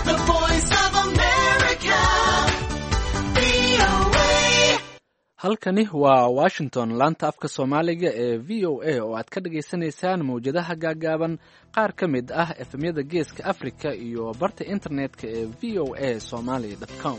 The Voice of America. halkani waa washington laanta afka soomaaliga ee v o a oo aad ka dhagaysanaysaan mawjadaha gaagaaban qaar ka mid ah efemyada geeska africa iyo barta internetka ee v o a somaly com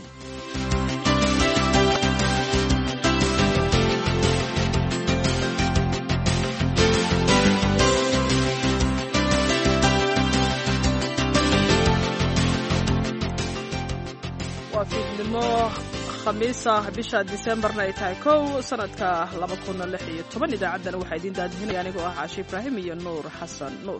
waa fiidnimo khamiisa bisha disembarna ay tahay 1 sanadka 2016 idaacaddana waxaa idiin daadihinaya anigoo ah caashi ibraahim iyo nuur xasan nuur.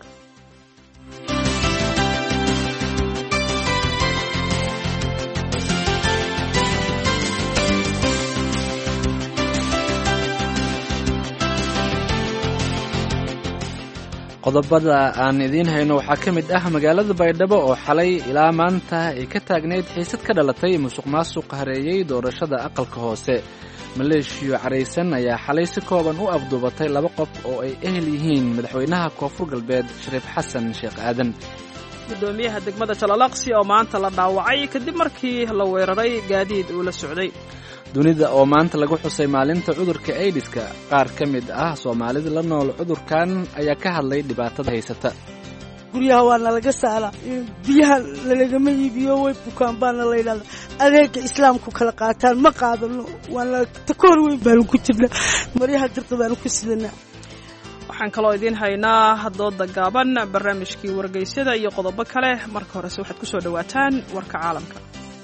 qodobada aan idiin hayno waxaa ka mid ah magaalada baydhabo oo xalay ilaa maanta ay ka taagnayd xiisad ka dhalatay musuqmaasuq hareeyey doorashada aqalka hoose. maleeshiyo caraysan ayaa xalay si kooban u afduubatay 2 qof oo ay ehel yihiin madaxweynaha koonfur galbeed shariif xasan sheekh aadan. gudoomiyaha degmada jalalaqsi oo maanta la dhaawacay kadib markii la weeraray gaadiid uu la socday. dunida oo maanta lagu xusay maalinta cudurka aidiska. qaar ka mid ah soomaalida la nool cudurkan ayaa ka hadlay dhibaatada haysata. guryaha waa nalaga saara, biyaha lalagama iibiyo, way bukaan baana la yidhahda. adeega islaamku kala qaataan ma qaadano, waana takoor weyn baanu ku jirna, maryaha dirta baanu ku sidanaa. waxaan kaloo idiin haynaa dooda gaaban, barnaamijkii wargeysyada iyo qodobo kale. marka horese waxaad ku soo dhowaataan warka caalamka.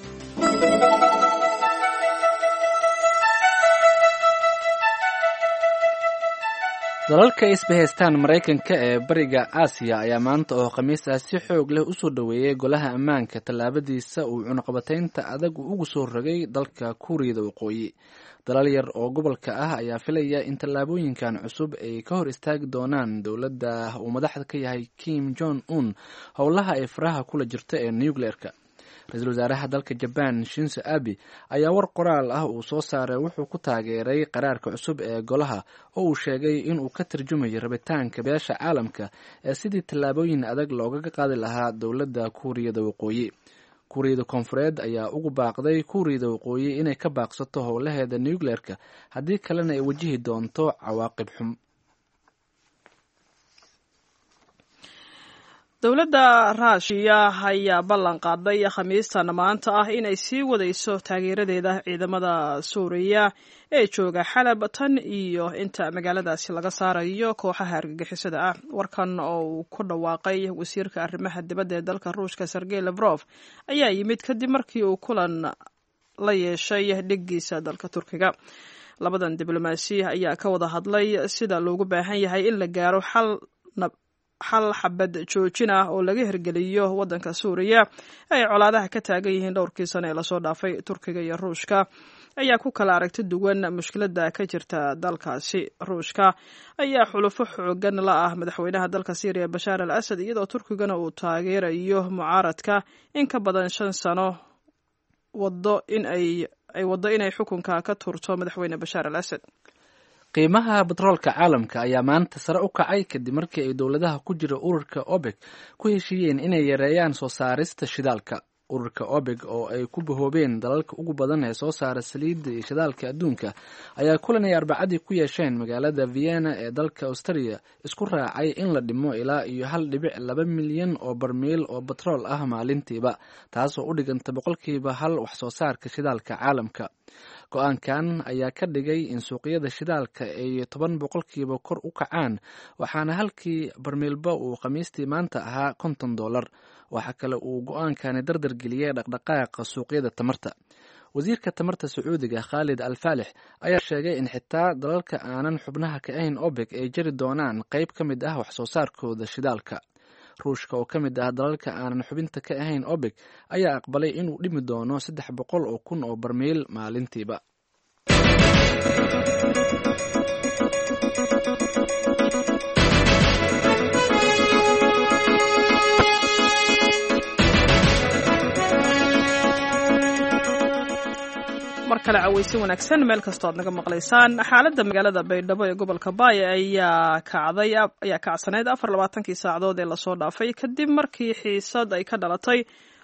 dalalka isbahaystaan maraykanka ee bariga aasiya ayaa maanta oo khamiis ah si xoog leh u soo dhoweeyey golaha ammaanka tallaabadiisa uu cunaqabataynta adag ugu soo rogay dalka kuuriyada waqooyi. dalal yar oo gobolka ah ayaa filaya in tallaabooyinkan cusub ay ka hor istaagi doonaan dowladda uu madaxda ka yahay Kim Jong Un howlaha ay faraha kula jirta ee nuclearka. ra-iisul wasaaraha dalka Japan Shinzo Abe ayaa war qoraal ah uu soo saaray wuxuu ku taageeray qaraarka cusub ee golaha oo uu sheegay in uu ka tarjumayo rabitaanka beesha caalamka ee sidii tallaabooyin adag loogaga qaadi lahaa dowladda kuuriyada waqooyi. kuuriyada koonfureed ayaa ugu baaqday kuuriyada waqooyi inay ka baaqsato howlaheeda nuclearka haddii kalena ay wajihi doonto cawaaqib xum. dowladda raashiya ayaa ballan qaaday khamiistan maanta ah inay sii wadayso taageeradeeda ciidamada suuriya ee jooga xalab tan iyo inta magaaladaasi laga saarayo kooxaha argagixisada ah. warkan oo uu ku dhawaaqay wasiirka arrimaha dibadda ee dalka ruushka Sergey Lavrov ayaa yimid kadib markii uu kulan la yeeshay dhiggiisa dalka Turkiga. labadan diblomaasi ayaa ka wada hadlay sida loogu baahan yahay in la gaaro xal xabad joojin ah oo laga hirgeliyo waddanka Suuriya ay colaadaha ka taagan yihiin dhowrkii sano ee lasoo dhaafay. Turkiga iyo Ruushka ayaa ku kala aragti duwan mushkiladda ka jirta dalkaasi. Ruushka ayaa xulufo xoogan la ah madaxweynaha dalka Syria Bashar al-Assad, iyadoo Turkigana uu taageerayo mucaaradka in ka badan 5 sano wado inay xukunka ka turto madaxweyne Bashar al-Assad. qiimaha batroolka caalamka ayaa maanta sare u kacay kadib markii ay dowladaha ku jira ururka OPEC ku heshiiyeen inay yareeyaan soo saarista shidaalka. ururka OPEC oo ay ku bahoobeen dalalka ugu badan ee soo saara saliidda iyo shidaalka adduunka ayaa kulan ay Arbacadii ku yeesheen magaalada Vienna ee dalka Austria isku raacay in la dhimo ilaa iyo 1.2 milyan oo barmiil oo batrool ah maalintiiba, taasoo u dhiganta 1% wax soo saarka shidaalka caalamka. go-aankan ayaa ka dhigay in suuqyada shidaalka ay 10% kor u kacaan, waxaana halkii barmiilba uu khamiistii maanta ahaa $50. waxa kale uu go-aankani dardar geliyay dhaqdhaqaaqa suuqyada tamarta. wasiirka tamarta Sacuudiga Khalid Al-Falix ayaa sheegay in xitaa dalalka aanan xubnaha ka ahayn OPEC ay jari doonaan qayb ka mid ah wax soo saarkooda shidaalka. ruushka oo ka mid ah dalalka aanan xubinta ka ahayn OPEC ayaa aqbalay inuu dhimi doono 300,000 oo barmiil maalintiiba. mar kale cawaysi wanaagsan meel kastoo aad naga maqlaysaan. xaaladda magaalada baydhabo ee gobolka baay ayaa kacsaneyd 24 saacadood ee lasoo dhaafay kadib markii xiisad ay ka dhalatay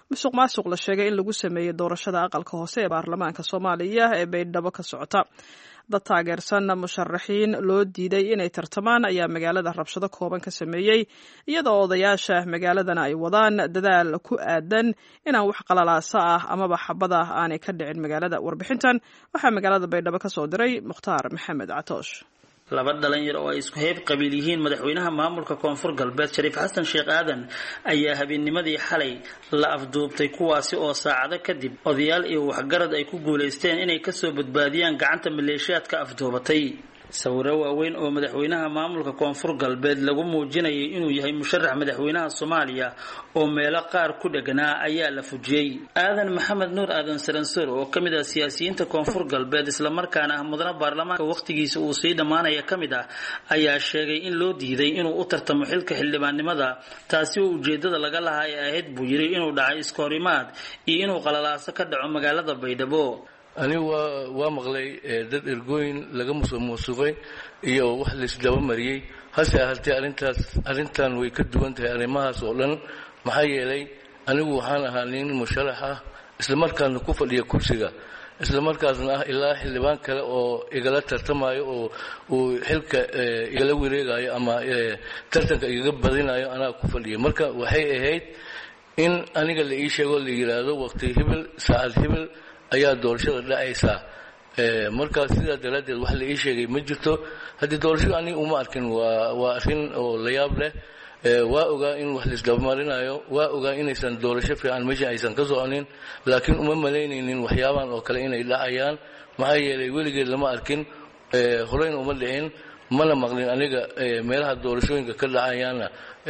musuq maasuq la sheegay in lagu sameeyey doorashada aqalka hoose ee baarlamaanka Soomaaliya ee Baydhabo ka socota. dad taageersan musharaxiin loo diiday inay tartamaan ayaa magaalada rabshado kooban ka sameeyey iyadoo odayaasha magaaladana ay wadaan dadaal ku aadan inaan wax qalalaasa ah amaba xabada aanay ka dhicin magaalada. Warbixintan waxaa magaalada Baydhabo ka soo diray Mukhtaar Maxamed Catoosh. laba dhalinyaro oo ay isku hayb qabiil yihiin madaxweynaha maamulka koonfur galbeed Shariif Xasan Sheekh Aadan ayaa habeennimadii xalay la afduubtay kuwaasi oo saacado kadib odayaal iyo waxgarad ay ku guuleysteen inay ka soo badbaadiyaan gacanta maleeshiyaadka afduubatay. sawiro waaweyn oo madaxweynaha maamulka koonfur galbeed lagu muujinayay inuu yahay musharax madaxweynaha Soomaaliya oo meelo qaar ku dhaganaa ayaa la fujiyay. Aadan Maxamed Nuur Aadan Saransor oo kamid ah siyaasiyiinta koonfur galbeed isla markaana ah mudane baarlamaanka waqtigiisa uu sii dhamaanaya kamid ah ayaa sheegay in loo diiday inuu u tartamo xilka xildhibaannimada taasi oo ujeedada laga lahaa ay ahayd buu yiri inuu dhacay iskoorimaad iyo inuu qalalaaso ka dhaco magaalada Baydhabo. anigu waa maqlay dad ergooyin laga musuqay iyo wax la isdaba mariyay hase ahaatee arrintan way ka duwan tahay arrimahaas oo dhan maxaa yeelay anigu waxaan ahaa nin musharax ah isla markaasna ku fadhiya kursiga isla markaasna ah ilaa xildhibaan kale oo igala tartamayo oo uu xilka igala wareegayo ama tartanka igaga badinayo anaa ku fadhiya marka waxay ahayd in aniga la ii sheego la yiraahdo waqti hibil saacad hibil ayaa doorashada dhacaysa marka sidaa daraadeed wax la ii sheegay ma jirto haddii doorashada ani uma arkin waa arrin oo la yaab leh waa ogaa in wax la isdaba marinayo waa ogaa inaysan doorasho fiican meesha aysan ka soconin laakiin uma malaynaynin waxyaabahan oo kale inay dhacayaan maxaa yeelay weligeed lama arkin horeyna uma dhicin mana maqlin aniga meelaha doorashooyinka ka dhacayaana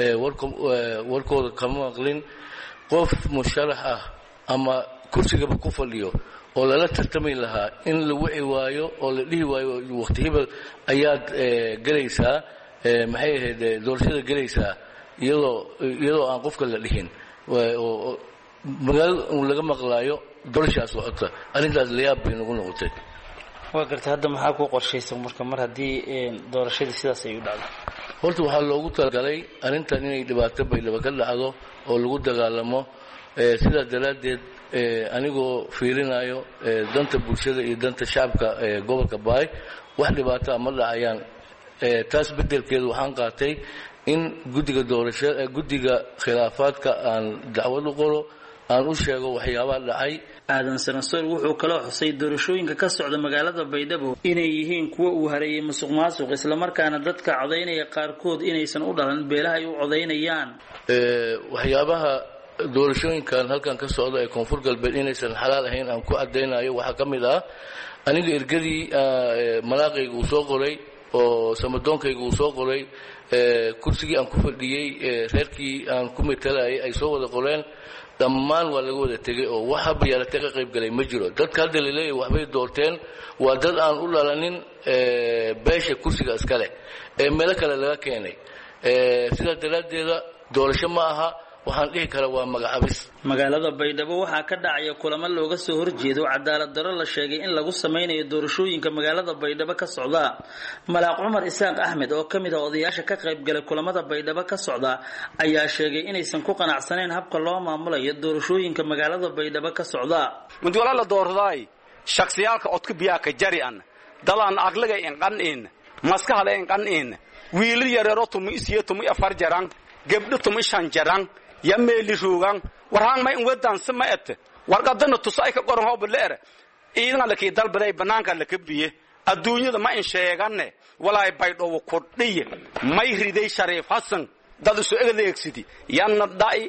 warkooda kama maqlin qof musharax ah ama kursigaba ku fadhiyo oo lala tartami lahaa in la wici waayo oo la dhihi waayo waqti hebel ayaad galaysaa maxay ahayd doorashada galaysaa iyadoo aan qofka la dhihin oo magaalada laga maqlaayo doorashaas socota arrintaas la yaab bay nagu noqotay. waa gartay hadda maxaa ku qorshaysan marka mar haddii doorashadii sidaas ay u dhacdo? horta waxaa loogu talagalay arrintan inay dhibaato Baydhabo ka dhacdo oo lagu dagaalamo sidaa daraadeed anigoo fiirinayo danta bulshada iyo danta shacabka gobolka Baay wax dhibaato ma dhacayaan. taas bedelkeedu waxaan qaatay in guddiga khilaafaadka aan dacwad u qoro aan u sheego waxyaabaha dhacay. Aadan Saransor wuxuu kaloo xusay doorashooyinka ka socda magaalada Baydhabo inay yihiin kuwa uu hareeyay musuqmaasuq isla markaana dadka codeynaya qaarkood inaysan u dhalan beelaha ay u codeynayaan. waxyaabaha doorashooyinkan halkan ka socda ee koonfur galbeed inaysan xalaal ahayn aan ku cadeynayo waxaa ka mid ah aniga ergadii malaaqayga uu soo qoray oo samadoonkayga uu soo qoray kursigii aan ku fadhiyey reerkii aan ku matalayay ay soo wada qoreen dhammaan waa laga wada tegay oo wax haba yeelatay ka qayb galay ma jiro. dadka hadda la leeyahay waxbay doorteen waa dad aan u dhalanin beesha kursiga iskale meelo kale laga keenay sidaa daraadeeda doorasho ma aha waxaan dhihi karaa waa magacabis. magaalada Baydhabo waxaa ka dhacaya kulamo looga soo horjeedo cadaalad darro la sheegay in lagu sameynayo doorashooyinka magaalada Baydhabo ka socda. Malaaq Cumar Isaaq Axmed oo kamid ah odayaasha ka qayb galay kulamada Baydhabo ka socda ayaa sheegay inaysan ku qanacsaneyn habka loo maamulayo doorashooyinka magaalada Baydhabo ka socda. mid wala la doorday shakhsiyaalka codka biyaaka jari'an dalaan aqliga in qanin maskaxda in qanin wiil yareero tumi isiyo tumi afar jarang gabdho tumi shan jarang yameeli ruugan warhaan ma in wadan samaat warqadana tusay ka qoran hoob leer iidna la kii dalbaday banaanka la kabiye adduunyada ma in sheegane walaay Baydhabo ku dhiye may riday Shariif Xasan dad isu eegleegsidi yanna dhaay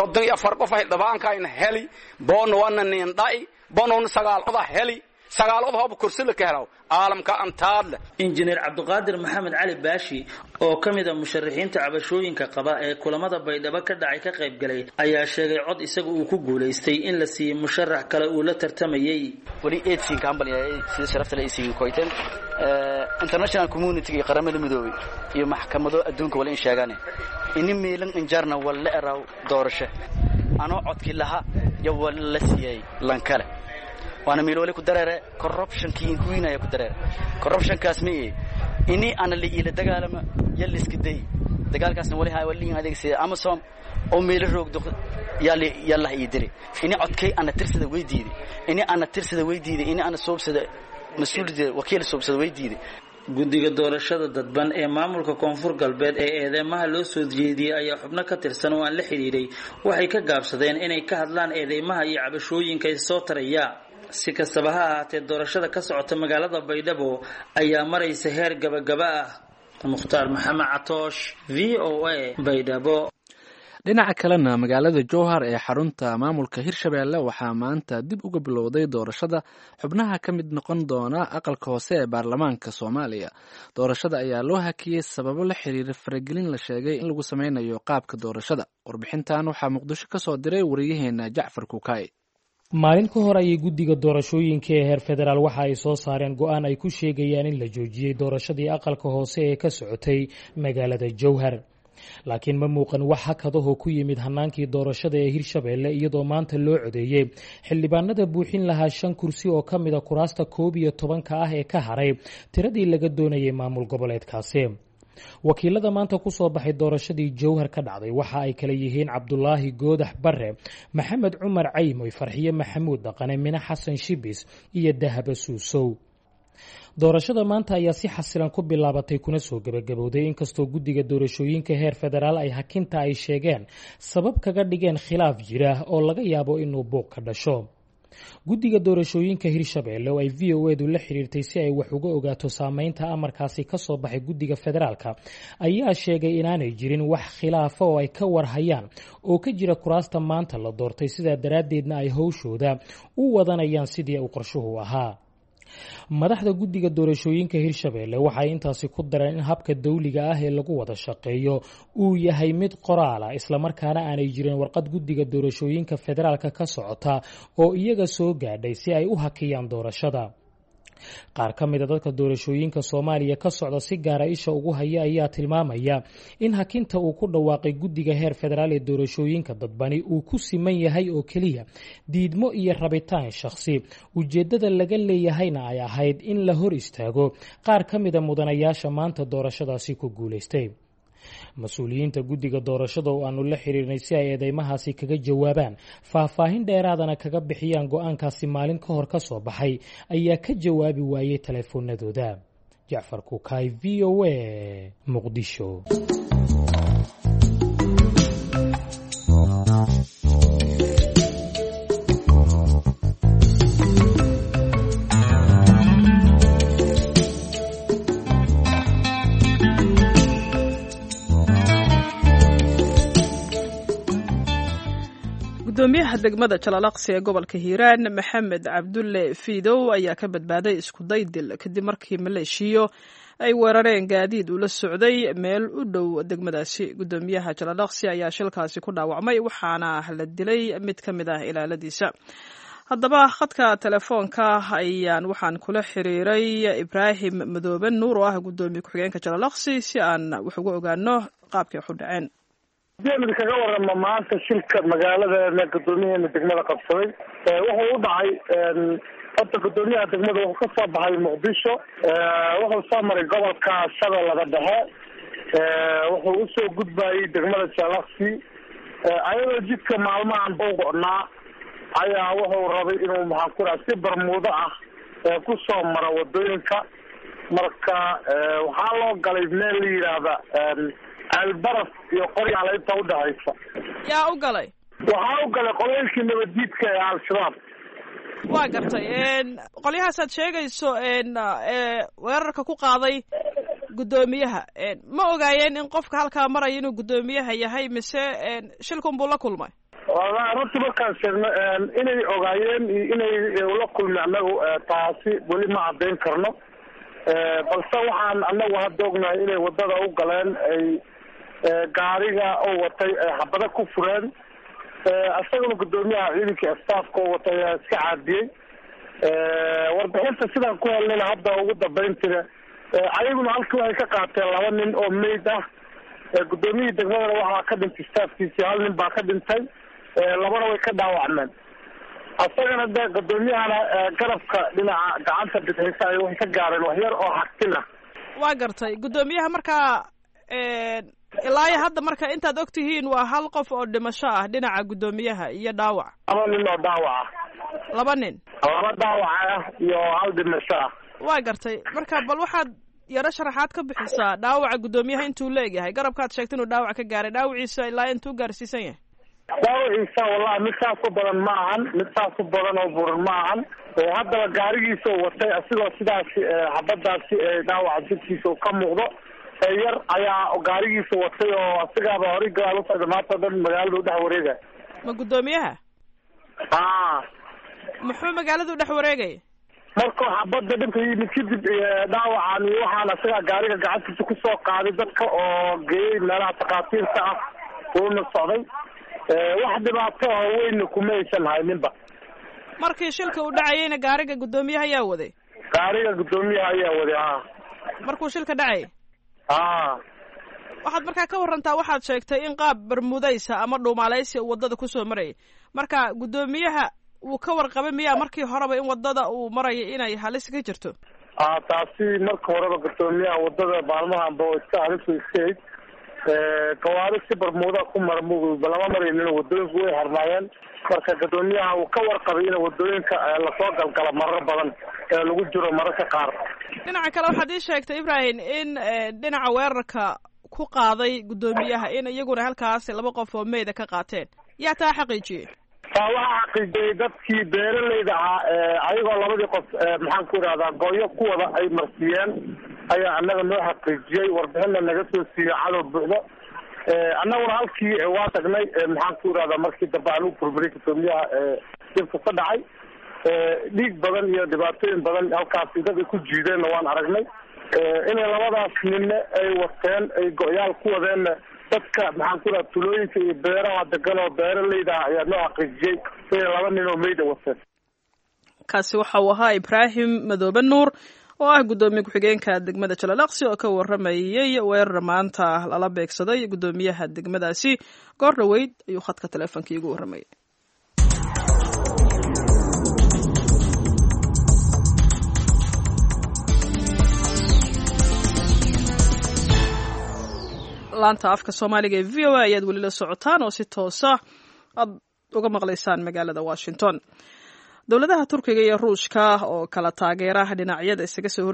34 qof ay dhabaanka in heli boon wana nin dhaay boon sagaal oda heli sagaalada hoob kursi la kahelaw caalamka antaad. Injineer Cabdiqaadir Maxamed Cali Baashi oo kamid ah musharaxiinta cabashooyinka qaba ee kulamada Baydhabo ka dhacay ka qayb galay ayaa sheegay cod isaga uu ku guuleystay in la siiyo musharax kale uu la tartamayay. wali eedsiin company sida sharafta la isiin koyteen international community ee qaramada midoobay iyo maxkamado adduunka wala in sheegaan in meelan injarna wala eraw doorasho ano codkii laha iyo wala la siiyay lan kale وانا ميلولي كدرره corruption كي كوينا يا كدرره corruption كاسمي اني انا اللي الى دغالما يلي اسكدي dagaalkaasna wali hay wali adeegsay Amazon oo meel roogdo yalla ii diray ini codkay ana tirsada weydiiday ini ana soobsada mas'uuliyadda wakiil soobsada weydiiday guddiga doorashada dadban ee maamulka koonfur galbeed ee eedeymaha loo soo jeediyay ayaa xubno ka tirsan oo aan la xiriiray waxay ka gaabsadeen inay ka hadlaan eedeymaha iyo cabashooyinka ay soo taraya si kastaba ha ahaatee doorashada ka socota magaalada Baydhabo ayaa maraysa heer gabagaba ah Mukhtaar Maxamed Catoosh VOA Baydhabo dhinaca kalena magaalada Jowhar ee xarunta maamulka Hirshabeelle waxaa maanta dib uga bilowday doorashada xubnaha ka mid noqon doona aqalka hoose ee baarlamaanka Soomaaliya. Doorashada ayaa loo hakiyay sababo la xiriira faragelin la sheegay in lagu sameynayo qaabka doorashada. Warbixintan waxaa Muqdisho ka soo diray wariyaheena Jacfar Kukaay. maalin ka hor ayay guddiga doorashooyinka ee heer federaal waxa ay soo saareen go'aan ay ku sheegayaan in la joojiyay doorashadii aqalka hoose ee ka socotay magaalada Jowhar. laakiin ma muuqan wax hakadaho ku yimid hanaankii doorashada ee Hirshabeelle iyadoo maanta loo codeeyay xildhibaanada buuxin lahaa 5 kursi oo ka mid ah kuraasta 11 ah ee ka haray tiradii laga doonayay maamul goboleedkaasi. wakiilada maanta ku soo baxay doorashadii Jowhar ka dhacday waxa ay kala yihiin Cabdullaahi Goodax Barre, Maxamed Cumar Caymoy, Farxiye Maxamuud Dhaqane, Mina Xasan Shibis iyo Dahaba Suusow. doorashada maanta ayaa si xasilan ku bilaabatay kuna soo gabagabowday inkastoo guddiga doorashooyinka heer federaal ay hakinta ay sheegeen sabab kaga dhigeen khilaaf jira oo laga yaabo inuu buuq ka dhasho. guddiga doorashooyinka Hirshabeelle oo ay VOA-du la xiriirtay si ay wax uga ogaato saameynta amarkaasi ka soo baxay guddiga federaalka ayaa sheegay inaanay jirin wax khilaafa oo ay ka warhayaan oo ka jira kuraasta maanta la doortay sidaa daraaddeedna ay howshooda u wadanayaan sidii uu qorshuhu ahaa. madaxda guddiga doorashooyinka Hirshabeelle waxay intaasi ku dareen in habka dawliga ah ee lagu wada shaqeeyo uu yahay mid qoraal ah isla markaana aanay jirin warqad guddiga doorashooyinka federaalka ka socota oo iyaga soo gaadhay si ay u hakiyaan doorashada. qaar ka mid ah dadka doorashooyinka Soomaaliya ka socda si gaar ah isha ugu haya ayaa tilmaamaya in hakinta uu ku dhawaaqay guddiga heer federaal ee doorashooyinka dadbani uu ku siman yahay oo kaliya diidmo iyo rabitaan shakhsi ujeedada laga leeyahayna ay ahayd in la hor istaago qaar ka mid ah mudanayaasha maanta doorashadaasi ku guuleystay. mas-uuliyiinta guddiga doorashada oo aanu la xiriirnay si ay eedeymahaasi kaga jawaabaan faahfaahin dheeraadana kaga bixiyaan go'aankaasi maalin ka hor ka soo baxay ayaa ka jawaabi waayay teleefoonadooda. Jacfar Kukaay VOA Muqdisho. gudoomiyaha degmada Jalalaqsi ee gobolka Hiiraan Maxamed Cabdulle Fiidow ayaa ka badbaaday isku day dil kadib markii maleeshiyo ay weerareen gaadiid ula socday meel u dhow degmadaasi. gudoomiyaha Jalalaqsi ayaa shilkaasi ku dhaawacmay waxaana la dilay mid ka mid ah ilaaladiisa. haddaba khadka telefoonka ayaan waxaan kula xiriiray Ibraahim Madoobe Nuur oo ah gudoomiye ku-xigeenka Jalalaqsi si aan wax uga ogaano qaabkay u dhaceen. mid kaga warama maanta shilka magaalada gudoomiyaha degmada qabsaday wuxuu u dhacay horta gudoomiyaha degmada wuxuu ka soo baxay Muqdisho wuxuu soo maray gobolka Shabeellaha Dhexe wuxuu u soo gudbayay degmada Jalalaqsi ayadoo jidka maalmahan booqnaa ayaa wuxuu rabay inuu si barmuudo ah ku soo maro wadooyinka marka waxaa loo galay meel la yiraahdo albaraf iyo qoryaal inta u dhaxaysa. yaa u galay? waxaa u galay qolyaalkii nabaddiidka ee al-shabaab. waa gartay qolyahaas aad sheegayso weerarka ku qaaday gudoomiyaha ma ogaayeen in qofka halkaa maraya inuu gudoomiyaha yahay mise shilkun buu la kulmay? wallahi runtii markaan sheegno inay ogaayeen iyo inay la kulmay annagu taasi weli ma caddayn karno balse waxaan annagu hadda ognahay inay wadada u galeen ay gaariga oo watay xabada ku fureen asaguna gudoomiyaha ciidanka staafka oo watay iska caadiyey warbixinta sidaan ku helnayna hadda ugu dambeyntina ayaguna halkii waxay ka qaateen 2 nin oo meyd ah gudoomiyihii degmadana waxaa ka dhintay staafkiisii 1 nin baa ka dhintay 2 way ka dhaawacmeen asagana de gudoomiyahana garabka dhinaca gacanta bidixisa ay waxay ka gaareen wax yar oo xaqtina. waa gartay gudoomiyaha markaa ilaa iyo hadda marka intaad og tihiin waa hal qof oo dhimasho ah dhinaca guddoomiyaha iyo dhaawac. 2 nin oo dhaawac ah. 2 nin. 2 dhaawac ah iyo 1 dhimasho ah. waa gartay marka bal waxaad yara sharaxaad ka bixisaa dhaawaca guddoomiyaha intuu leeyahay. garabkaad sheegtay inuu dhaawac ka gaaray, dhaawaciisa ilaa intuu gaarsiisan yahay? dhaawaciisa wallahi mid saas u badan ma ahan, mid saas u badan oo buran ma ahan. haddaba gaarigiisa watay asigoo sidaas xabadaasi dhaawaca jidkiisa ka muuqdo yar ayaa gaarigiisa watay oo asigaaba horay gadaal u socda maanta dhan magaalada u dhex wareegay. ma guddoomiyaha? muxuu magaalada u dhex wareegay? markuu xabadda dhibka yimid kadib dhaawacan iyo waxaan asigaa gaariga gacantiisa kusoo qaaday dadka oo geeyey meelaha takhaatiirta ah uuna socday. wax dhibaato oo weyna kuma aysan hayninba. markii shilka uu dhacayeyna gaariga guddoomiyaha ayaa waday? gaariga guddoomiyaha ayaa waday. markuu shilka dhacay? waxaad markaa ka warantaa, waxaad sheegtay in qaab bermudaysa ama dhuumaaleysi uu waddada kusoo marayay. marka guddoomiyaha wuu ka warqabay miyaa markii horeba in waddada uu maraya inay halis ka jirto? taasi marka horeba guddoomiyaha waddada maalmahanba oo iska halis iskayd. gawaari si bermuda ku marmug lama maraynin, waddooyinku way xirnaayeen. marka guddoomiyaha uu ka warqabay in waddooyinka lasoo galgala marar badan ee lagu jiro mararka qaar. dhinaca kale waxaad ii sheegtay Ibrahim in dhinaca weerarka ku qaaday guddoomiyaha in iyaguna halkaas 2 qof oo meeda ka qaateen. yaa taa xaqiijiyey? waxaa xaqiijiyey dadkii beeralayda ahaa ayagoo 2 qof maxaan ku idhahdaa gooyo ku wada ay marsiiyeen ayaa annaga noo xaqiijiyey. warbixinna naga soo siiyey cadow buuxdo. annaguna halkii waa tagnay maxaan ku idhahdaa markii dambe aan u burburay guddoomiyaha dhibka ka dhacay. dhiig badan iyo dhibaatooyin badan halkaasi dad ay ku jiideenna waan aragnay. inay 2daas ninne ay wateen ay go-yaal ku wadeenna dadka maxaan ku idhahdaa tulooyinka iyo beeraha degan oo beeralayda ah ayaa noo xaqiijiyey inay 2 nin oo meyda wateen. kaasi waxa uu ahaa Ibrahim Madoobe Nuur oo ah guddoomiye ku-xigeenka degmada Jalalaqsi oo ka waramayay weerar maanta lala beegsaday guddoomiyaha degmadaasi. goor dhaweyd ayuu khadka taleefanka igu waramayay. laanta afka Soomaaliga ee VOA ayaad weli la socotaan oo si toosa aad uga maqlaysaan magaalada Washington. dowladaha Turkiga iyo Ruushka oo kala taageera dhinacyada isaga soo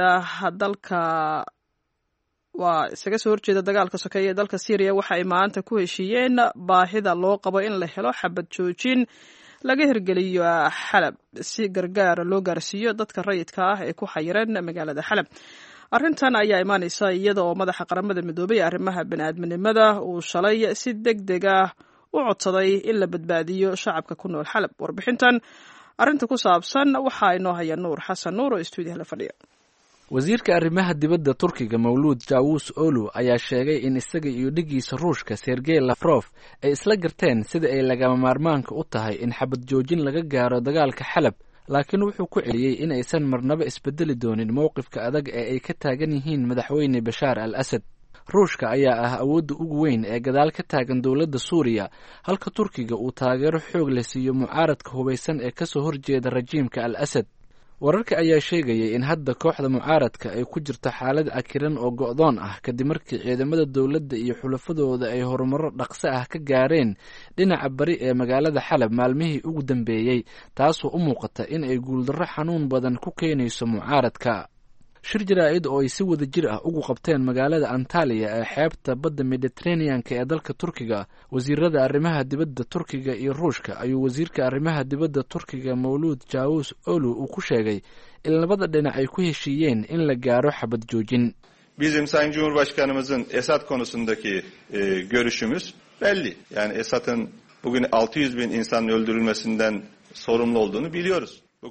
horjeeda dagaalka sokeeye ee dalka Syria waxa ay maanta ku heshiiyeen baahida loo qabo in la helo xabad joojin laga hirgeliyo Xalab si gargaar loo gaarsiiyo dadka rayidka ah ee ku xayiran magaalada Xalab. arrintan ayaa imaanaysa iyada oo madaxa qaramada midoobay arrimaha bini'aadminimada uu shalay si degdeg ah u codsaday in la badbaadiyo shacabka ku nool Xalab. warbixintan arrinta ku saabsan waxaa inoo haya Nuur Xasan Nuur oo stuudiyaha la fadhiya. wasiirka arrimaha dibadda Turkiga Mawlud Cavusoglu ayaa sheegay in isaga iyo dhigiisa Ruushka Sergey Lavrov ay isla garteen sida ay lagama maarmaanka u tahay in xabad joojin laga gaaro dagaalka Xalab, laakiin wuxuu ku celiyey in aysan marnaba isbedeli doonin mowqifka adag ee ay ka taagan yihiin madaxweyne Bashaar al-Asad. Ruushka ayaa ah awoodda ugu weyn ee gadaal ka taagan dowladda Suuriya, halka Turkiga uu taageero xoog leh siiyo mucaaradka hubaysan ee kasoo horjeeda rajiimka al-Asad. wararka ayaa sheegayay in hadda kooxda mucaaradka ay ku jirto xaalad cakiran oo go'doon ah kadib markii ciidamada dowladda iyo xulafadooda ay horumaro dhaqso ah ka gaareen dhinaca bari ee magaalada Xalab maalmihii ugu dambeeyey, taasoo u muuqata in ay guuldarro xanuun badan ku keenayso mucaaradka. shir jaraa'id oo ay si wada jir ah ugu qabteen magaalada Antalya ee xeebta badda Mediterranean-ka ee dalka Turkiga, wasiirada arrimaha dibadda Turkiga iyo Ruushka ayuu wasiirka arrimaha dibadda Turkiga Mawlud Cavusoglu uu ku sheegay in 2 dhinac ay ku heshiiyeen in la gaaro xabad joojin. Bizim Sayın Cumhurbaşkanımızın Esad konusundaki görüşümüz belli. Yani Esad'ın bugün 600.000 insanın öldürülmesinden sorumlu olduğunu biliyoruz.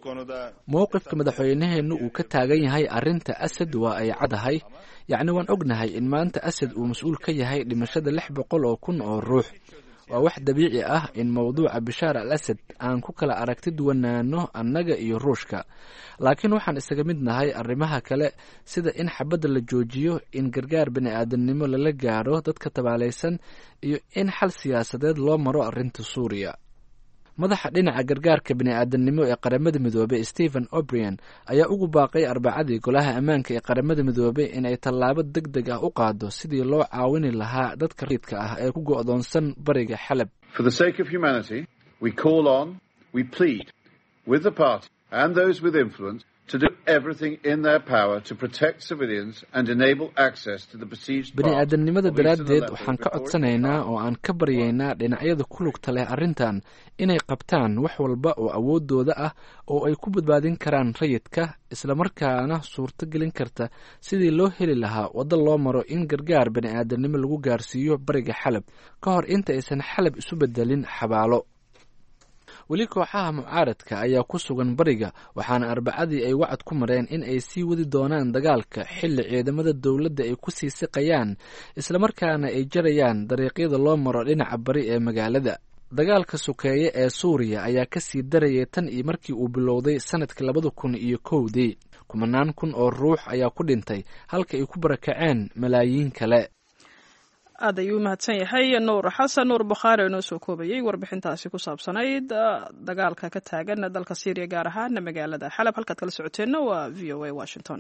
mowqifka madaxweynaheenu uu ka taagan yahay arrinta Asad waa ay cadahay. yacni waan ognahay in maanta Asad uu mas-uul ka yahay dhimashada 600,000 oo ruux. waa wax dabiici ah in mawduuca Bashaar al-Asad aan ku kala aragti duwanaano annaga iyo Ruushka, laakiin waxaan isaga mid nahay arrimaha kale sida in xabadda la joojiyo, in gargaar bini'aadanimo lala gaaro dadka tabaalaysan iyo in xal siyaasadeed loo maro arrinta Suuriya. madaxa dhinaca gargaarka bini'aadanimo ee qaramada midoobey Stephen O'Brien ayaa ugu baaqay Arbacadii golaha ammaanka ee qaramada midoobey inay tallaabo degdeg ah u qaado sidii loo caawini lahaa dadka rayidka ah ee ku go'doonsan bariga Xalab. For the sake of humanity, we call on, we plead with the party and those with influence to do everything in their power to protect civilians and enable access to the besieged part. Bini'aadanimada daraaddeed waxaan ka codsanaynaa oo aan ka baryaynaa dhinacyada ku lugta leh arrintan inay qabtaan wax walba oo awoodooda ah oo ay ku badbaadin karaan rayidka isla markaana suurto gelin karta sidii loo heli lahaa waddo loo maro in gargaar bini'aadanimo lagu gaarsiiyo bariga Xalab ka hor inta aysan Xalab isu bedelin xabaalo. weli kooxaha mucaaradka ayaa ku sugan bariga waxaana Arbacadii ay wacad ku mareen in ay sii wadi doonaan dagaalka xilli ciidamada dowladda ay ku sii siqayaan isla markaana ay jarayaan dariiqyada loo maro dhinaca bari ee magaalada. dagaalka sokeeye ee Suuriya ayaa ka sii darayay tan iyo markii uu bilowday sanadkii 2001 kumanaan kun oo ruux ayaa ku dhintay halka ay ku barakaceen malaayiin kale. aad ayuu mahadsan yahay nuur xasan nuur bukhaari oo noo soo koobayay warbixintaasi ku saabsanayd dagaalka ka taagan dalka Syria gaar ahaan magaalada Xalab. halkaad kala socoteenna waa VOA Washington.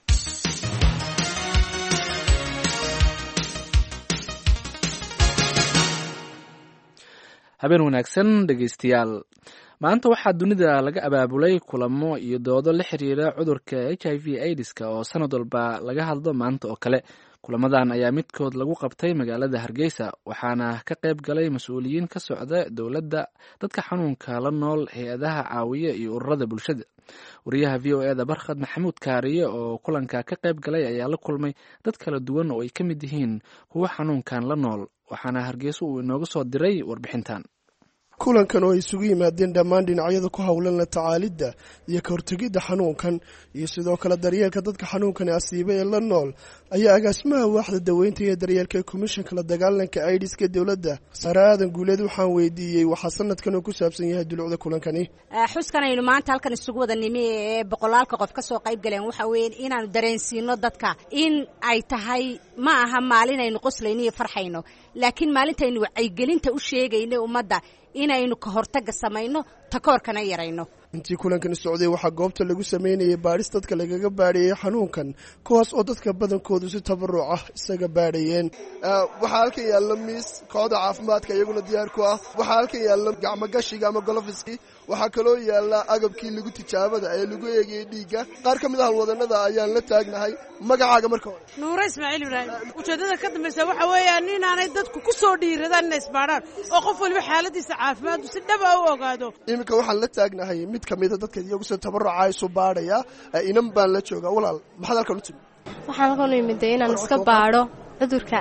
habeen wanaagsan dhegeystayaal. maanta waxaa dunida laga abaabulay kulamo iyo doodo la xiriira cudurka HIV/AIDS oo sanad walba laga hadlo maanta oo kale. kulamadan ayaa midkood lagu qabtay magaalada Hargeysa waxaana ka qayb galay mas'uuliyiin ka socda dowladda, dadka xanuunka la nool, hay'adaha caawiya iyo ururada bulshada. wariyaha VOA Barkhad Maxamuud Kaariye oo kulanka ka qayb galay ayaa la kulmay dad kala duwan oo ay ka mid yihiin kuwa xanuunkan la nool, waxaana Hargeysa uu inooga soo diray warbixintan. kulankan oo ay isugu yimaadeen dhammaan dhinacyada ku howlan la tacaalidda iyo ka hortegidda xanuunkan iyo sidoo kale daryeelka dadka xanuunkani asiiba ee la nool ayaa agaasimaha waaxda daweynta iyo daryeelka ee komishanka la dagaalanka AIDS-ka dowladda Sare Aadan Guuleed waxaan weydiiyey waxaa sanadkan uu ku saabsan yahay dulucda kulankani. xuskan aynu maanta halkan isugu wada nimi ee boqolaalka qof ka soo qayb galeen waxa weeye inaanu dareensiino dadka in ay tahay ma aha maalin aynu qoslayno iyo farxayno laakiin maalintaynu wacyigelinta u sheegayno ummadda inaynu ka hortaga samayno takoorkana yarayno. intii kulankan socday waxaa goobta lagu sameynayay baadhis dadka lagaga baadhayay xanuunkan kuwaas oo dadka badankoodu si tabaruc ah isaga baadhayeen. waxaa halkan yaalla miis kooxda caafimaadka iyaguna diyaar ku ah. waxaa halkan yaalla gacmo gashiga ama golofiski. waxaa kaloo yaalla agabkii lagu tijaabada ee lagu eegayay dhiigga. qaar ka mid ah halwadanada ayaan la taagnahay. magacaaga marka hore? Nuura Ismaaciil Ibraahim. ujeedada ka dambaysa waxa weeyaan inaanay dadku ku soo dhiiradaan inay isbaadhaan oo qof walba xaaladiisa caafimaad si dhab ah u ogaado. iminka waxaan la taagnahay mid ka mid ah dadka iyagu soo tabaruca isu baadhaya. inan baan la joogaa. walaal maxaad halkan u timid? waxaan halkan u imid inaan iska baadho cudurka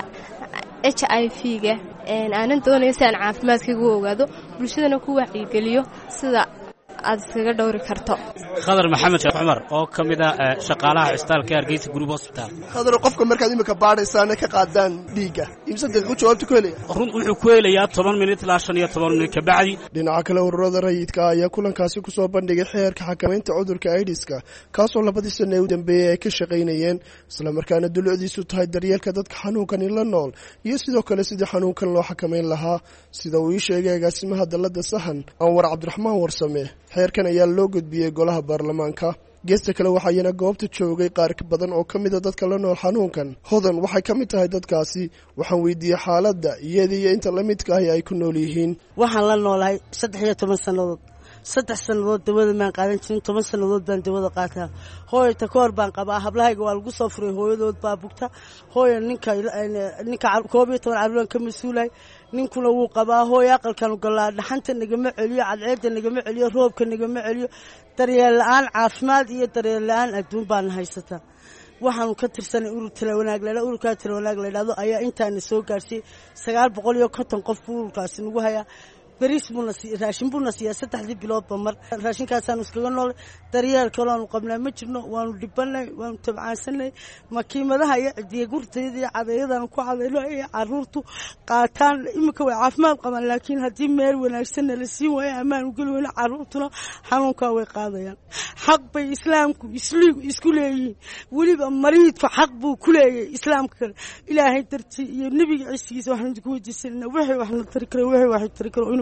HIV-ga aanan doonayo si aan caafimaadkayga u ogaado bulshadana ku wacyigeliyo sida aad iskaga dhowri karto. khadar maxamed sheekh cumar oo ka mid ah shaqaalaha cisbitaalka Hargeysa Group Hospital. khadar qofka markaad imika baadhaysaan ka qaadaan dhiigga imsa daqiiqo jawaabta ku helaya? run wuxuu ku helayaa 10 minute ilaa 15 minute ka bacdi. dhinaca kale ururada rayidka ayaa kulankaasi ku soo bandhigay xeerka xakamaynta cudurka AIDS-ka kaasoo 2 sano u dambeeyay ay ka shaqaynayeen isla markaana dulucdiisu tahay daryeelka dadka xanuunkan la nool iyo sidoo kale sidii xanuunkan loo xakamayn lahaa sida uu ii sheegay agaasimaha dalladda Sahan Anwar Cabdiraxmaan Warsame. xeerkan ayaa loo gudbiyey golaha baarlamaanka. geesta kale waxaana goobta joogay qaar badan oo ka mid ah dadka la nool xanuunkan. hodan waxay ka mid tahay dadkaasi. waxaan weydiiyey xaaladda iyada iyo inta la midka ah ay ku nool yihiin. waxaan la noolahay 13 sannadood. 3 sannadood dawada maan qaadan jirin. 10 sannadood baan dawada qaataa. hooyo takoor baan qabaa. hablahayga waa lagu soo furay. hooyadood baa bugta. hooyo ninka 12 caruur ka masuulay. ninkuna wuu qabaa. hooyo aqalkan galaa dhaxanta nagama celiyo, cadceedda nagama celiyo, roobka nagama celiyo. daryeel la'aan caafimaad iyo daryeel la'aan adduun baan haysataa. waxaanu ka tirsanay urur tala wanaag leedahay. ururka tala wanaag leedahay ayaa intaana soo gaarsiiyay 950 qof ururkaasi nagu haya. bariis buuna raashin buuna siiyaa 3 biloodba mar. raashinkaasaan iskaga nool. daryeel kaloonu qabnaa ma jirno. waanu dhibanay, waanu tabcaansanay. makiimadaha iyo cidiya gurtayda iyo cadayadaan ku cadayno ay caruurtu qaataan. iminka way caafimaad qabaan laakiin haddii meel wanaagsan la siin waayo ammaan u geli weyna caruurtuna xanuunkaa way qaadayaan. xaq bay islaamku isku leeyihiin. weliba mariidku xaq buu ku leeyahay islaamka kale. ilaahay dartii iyo nebiga ciisigiisa waxaan idinku weydiisanayna wixii waxna tari karo wixii wax tari karo inuu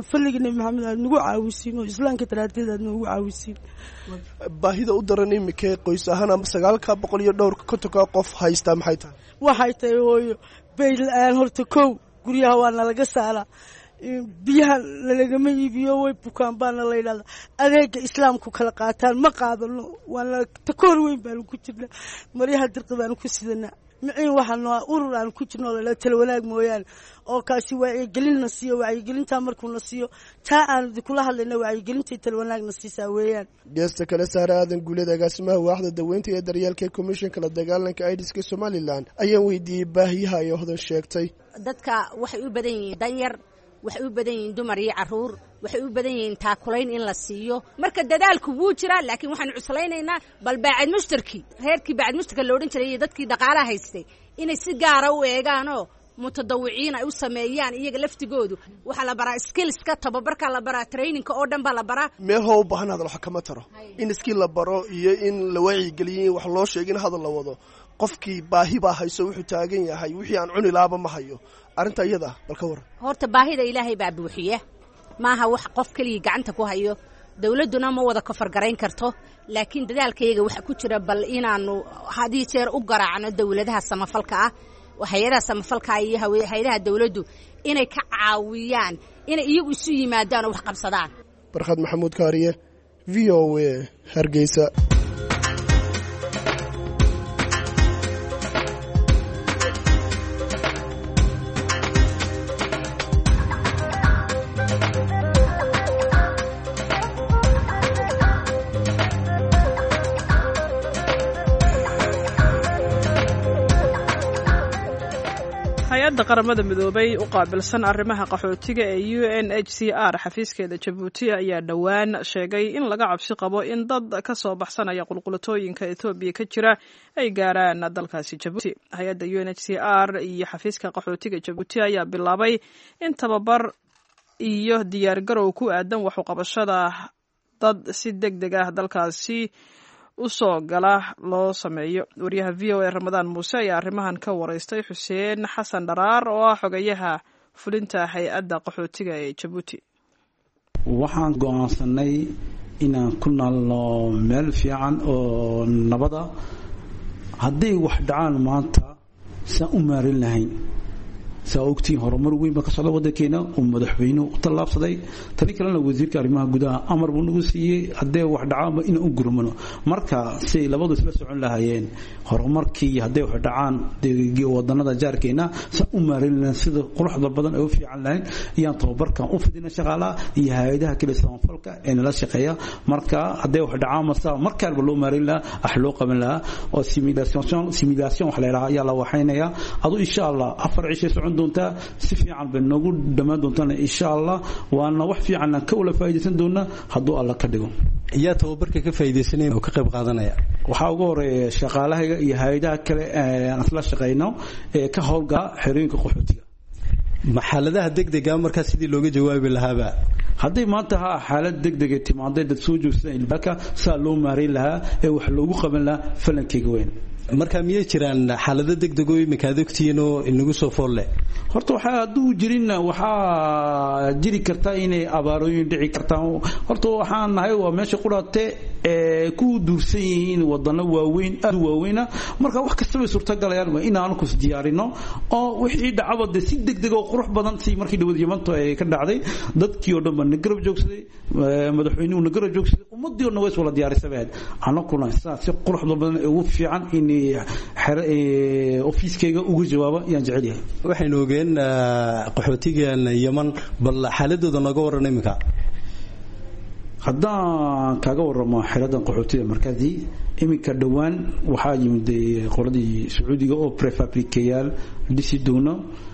falliga nebi maxamed aad nagu caawisiin oo islaamka daraaddeed aad noogu caawisiin. baahida u daran imika qoys ahaan ama 900 iyo dhowr kontonka qof haysta maxay tahay? waxay tahay hooyo bayl aan horta kow guryaha waa nalaga saaraa, biyaha lalagama iibiyo, way bukaan baana la yidhahda, adeega islaamku kala qaataan ma qaadano, waana takoor weyn baanu ku jirnaa, maryaha dirqi baanu ku sidanaa, miciin waxaa urur aan ku jirno lala tala wanaag mooyaane oo kaasi wacyigelinna siiyo, wacyigelintaa markuuna siiyo taa aan kula hadlayna wacyigelintay tala wanaagna siisaa weeyaan. geesta kale Saare Aadan Guuleed agaasimaha waaxda daweynta iyo daryeelka ee komishanka la dagaalanka AIDS-ka Somaliland ayaan weydiiyey baahiyaha ay hodan sheegtay. dadka waxay u badan yihiin danyar, waxay u badan yihiin dumar iyo caruur, waxay u badan yihiin taakulayn in la siiyo. marka dadaalku wuu jiraa, laakiin waxaan cuslaynaynaa bal baacad mushtarkii reerkii baacad mushtarka la odhan jiray iyo dadkii dhaqaalaha haystay inay si gaara u eegaanoo mutadawiciin ay u sameeyaan iyaga laftigoodu. waxaa la baraa skillska, tababarkaa la baraa, traininka oo dhan baa la baraa. meel hoo u baahan hadal wax kama taro, in skill la baro iyo in la wacyigeliyo, wax loo sheego in hadal la wado. qofkii baahi baa hayso wuxuu taagan yahay wixii aan cuni laaba ma hayo, arrinta iyada bal ka waran. horta baahida ilaahay baa buuxiya, maaha wax qof kaliya gacanta ku hayo. dawladuna ma wada kafar garayn karto, laakiin dadaalkayaga waxa ku jira bal inaanu hadii jeer u garaacno dawladaha samafalka ah, hay'adaha samafalka iyo hay'adaha dawladdu inay ka caawiyaan inay iyagu isu yimaadaan oo wax qabsadaan. Barkhad Maxamuud Kaariye, VOA, Hargeysa. hay-adda qaramada midoobay u qaabilsan arrimaha qaxootiga ee UNHCR xafiiskeeda Jabuuti ayaa dhowaan sheegay in laga cabsi qabo in dad ka soo baxsanaya qulqulatooyinka Ethiopia ka jira ay gaaraan dalkaasi Jabuuti. hay-adda UNHCR iyo xafiiska qaxootiga Jabuuti ayaa bilaabay in tababar iyo diyaar garow ku aadan wax u qabashada dad si degdeg ah dalkaasi u soo gala loo sameeyo. wariyaha VOA Ramadaan Muuse ayaa arrimahan ka wareystay Xuseen Xasan Dharaar oo ah xogayaha fulinta hay-adda qaxootiga ee Jabuuti. waxaan go'aansanay inaan ku naalno meel fiican oo nabada, hadday wax dhacaan maanta saan u maarin lahayn. saa ogtiin horumar weyn baa ka socda waddankeena oo madaxweynuhu u tallaabsaday, tani kalena wasiirka arrimaha gudaha amar buu nagu siiyey haddee wax dhacaanba inaan u gurmano. marka si labadu isla socon lahaayeen horumarkii hadday wax dhacaan wadannada jaarkeena saan u maarin lahayn sida quruxda badan ay u fiican lahayn iyaan tababarkan u fidina shaqaalaha iyo hay-adaha kale samafalka ee nala shaqeeya. marka hadday wax dhacaan masa markaanba loo maarin lahaa wax loo qaban lahaa oo simulation wax la yidhaha ayaa la waxaynayaa. adu insha allah 4 cisho socon doontaa, si fiican bay noogu dhammaan doontaan insha allah, waana wax fiican aan ka wada faa'iideysan doonaa hadduu alla ka dhigo. yaa tababarka ka faa'iideysanaya oo ka qayb qaadanaya? waxaa ugu horeeya shaqaalaha iyo hay-adaha kale aan isla shaqeyno ee ka howlgala xerooyinka qaxootiga. xaaladaha degdega markaa sidii looga jawaabi lahaaba hadday maanta xaalad degdeg timaado dad soo joogsan ilbaaka saa loo maareyn lahaa ee wax loogu qaban lahaa falankeyga weyn. marka miyay jiraan xaalado degdeg oo imika aad ogtihiin oo inagu soo fool leh? horta hadduu jirin waxaa jiri karta inay abaarooyin dhici kartaan. horta waxaan nahay waa meesha quraate ee ku duursan yihiin wadano waaweyn aad u waaweyna, marka wax kasta way suurtagalayaan waa inaan ku diyaarino oo wixii dhacaba si degdeg oo qurux badan si markii dhawad Yemanto ay ka dhacday dadkii oo dhan ba nagarab joogsaday, madaxweynuhu nagarab joogsaday, ummadii oo dhan way wada diyaarisabeed. anakuna si qurux badan ugu fiican in ofiiskeyga uga jawaabo yaan jecel yahay. waxaynu ogeen qaxootigan Yemen, bal xaaladooda nooga waran imika. haddaan kaaga waramo xeradan qaxootiga markaasi iminka dhowaan waxaa yimid qoladii Sacuudiga oo prefabrikayaal dhisi doona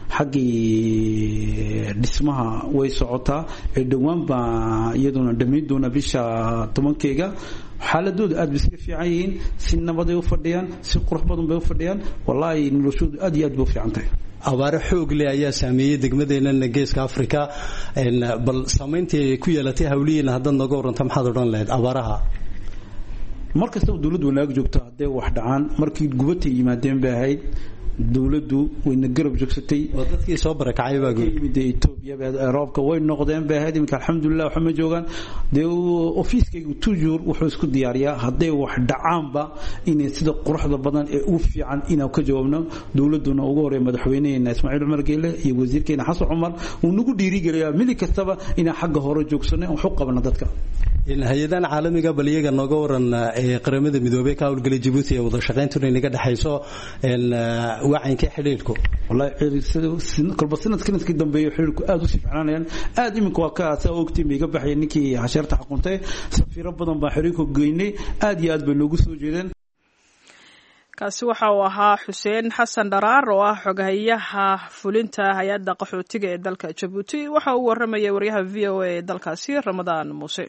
xaggii dhismaha way socotaa ee dhowaan baa iyaduna dhammayn doona bisha 10keega. xaaladooda aad bay iska fiican yihiin, si nabaday u fadhiyaan, si qurux badan bay u fadhiyaan. wallaahi noloshoodu aad iyo aad bay u fiican tahay. abaaro xoog leh ayaa saameeyay degmadeenna geeska Afrika, bal saameyntii ku yeelatay hawliyeena haddaad nooga warranto maxaad odhan lahayd abaaraha? markasta dawladdu wanaag joogto hadday wax dhacaan, markii gubatay yimaadeen bay ahayd dawladdu wayna garab joogsatay oo dadkii soo barakacay baa yimid Ethiopia roobka way noqdeen baahid imka alxamdulillah waxa ma joogan de ofiiskaygu toujours wuxuu isku diyaariyaa haday wax dhacaanba inay sida quruxda badan ee u fiican inaan ka jawaabno dawladuna ugu horeey madaxweynaha Ismaaciil Umar Geele iyo wasiirkeena Xasan Umar uu nagu dhiirigeliyaa mid kastaba inaan xagga hore joogsano oo xuqabna dadka hay-adahan caalamiga bal iyaga nooga waran qaramada midoobay ka howlgalay Djibouti ee wada shaqaynta inaga dhaxayso wacanka xiriirku wallahi kolba sanadkii dambeeyay xiriirku aad u sifcanaanayaan aad iminka waa ka aasa ogtii miga baxay ninkii xasharta xukuntay safiiro badan baa xiriirku geynay aad iyo aad bay loogu soo jeedeen kaasi waxa uu ahaa Xuseen Xasan Dharaar oo ah xogayaha fulinta hay'adda qaxootiga ee dalka Djibouti waxa uu waramayay wariyaha VOA ee dalkaasi Ramadaan Muuse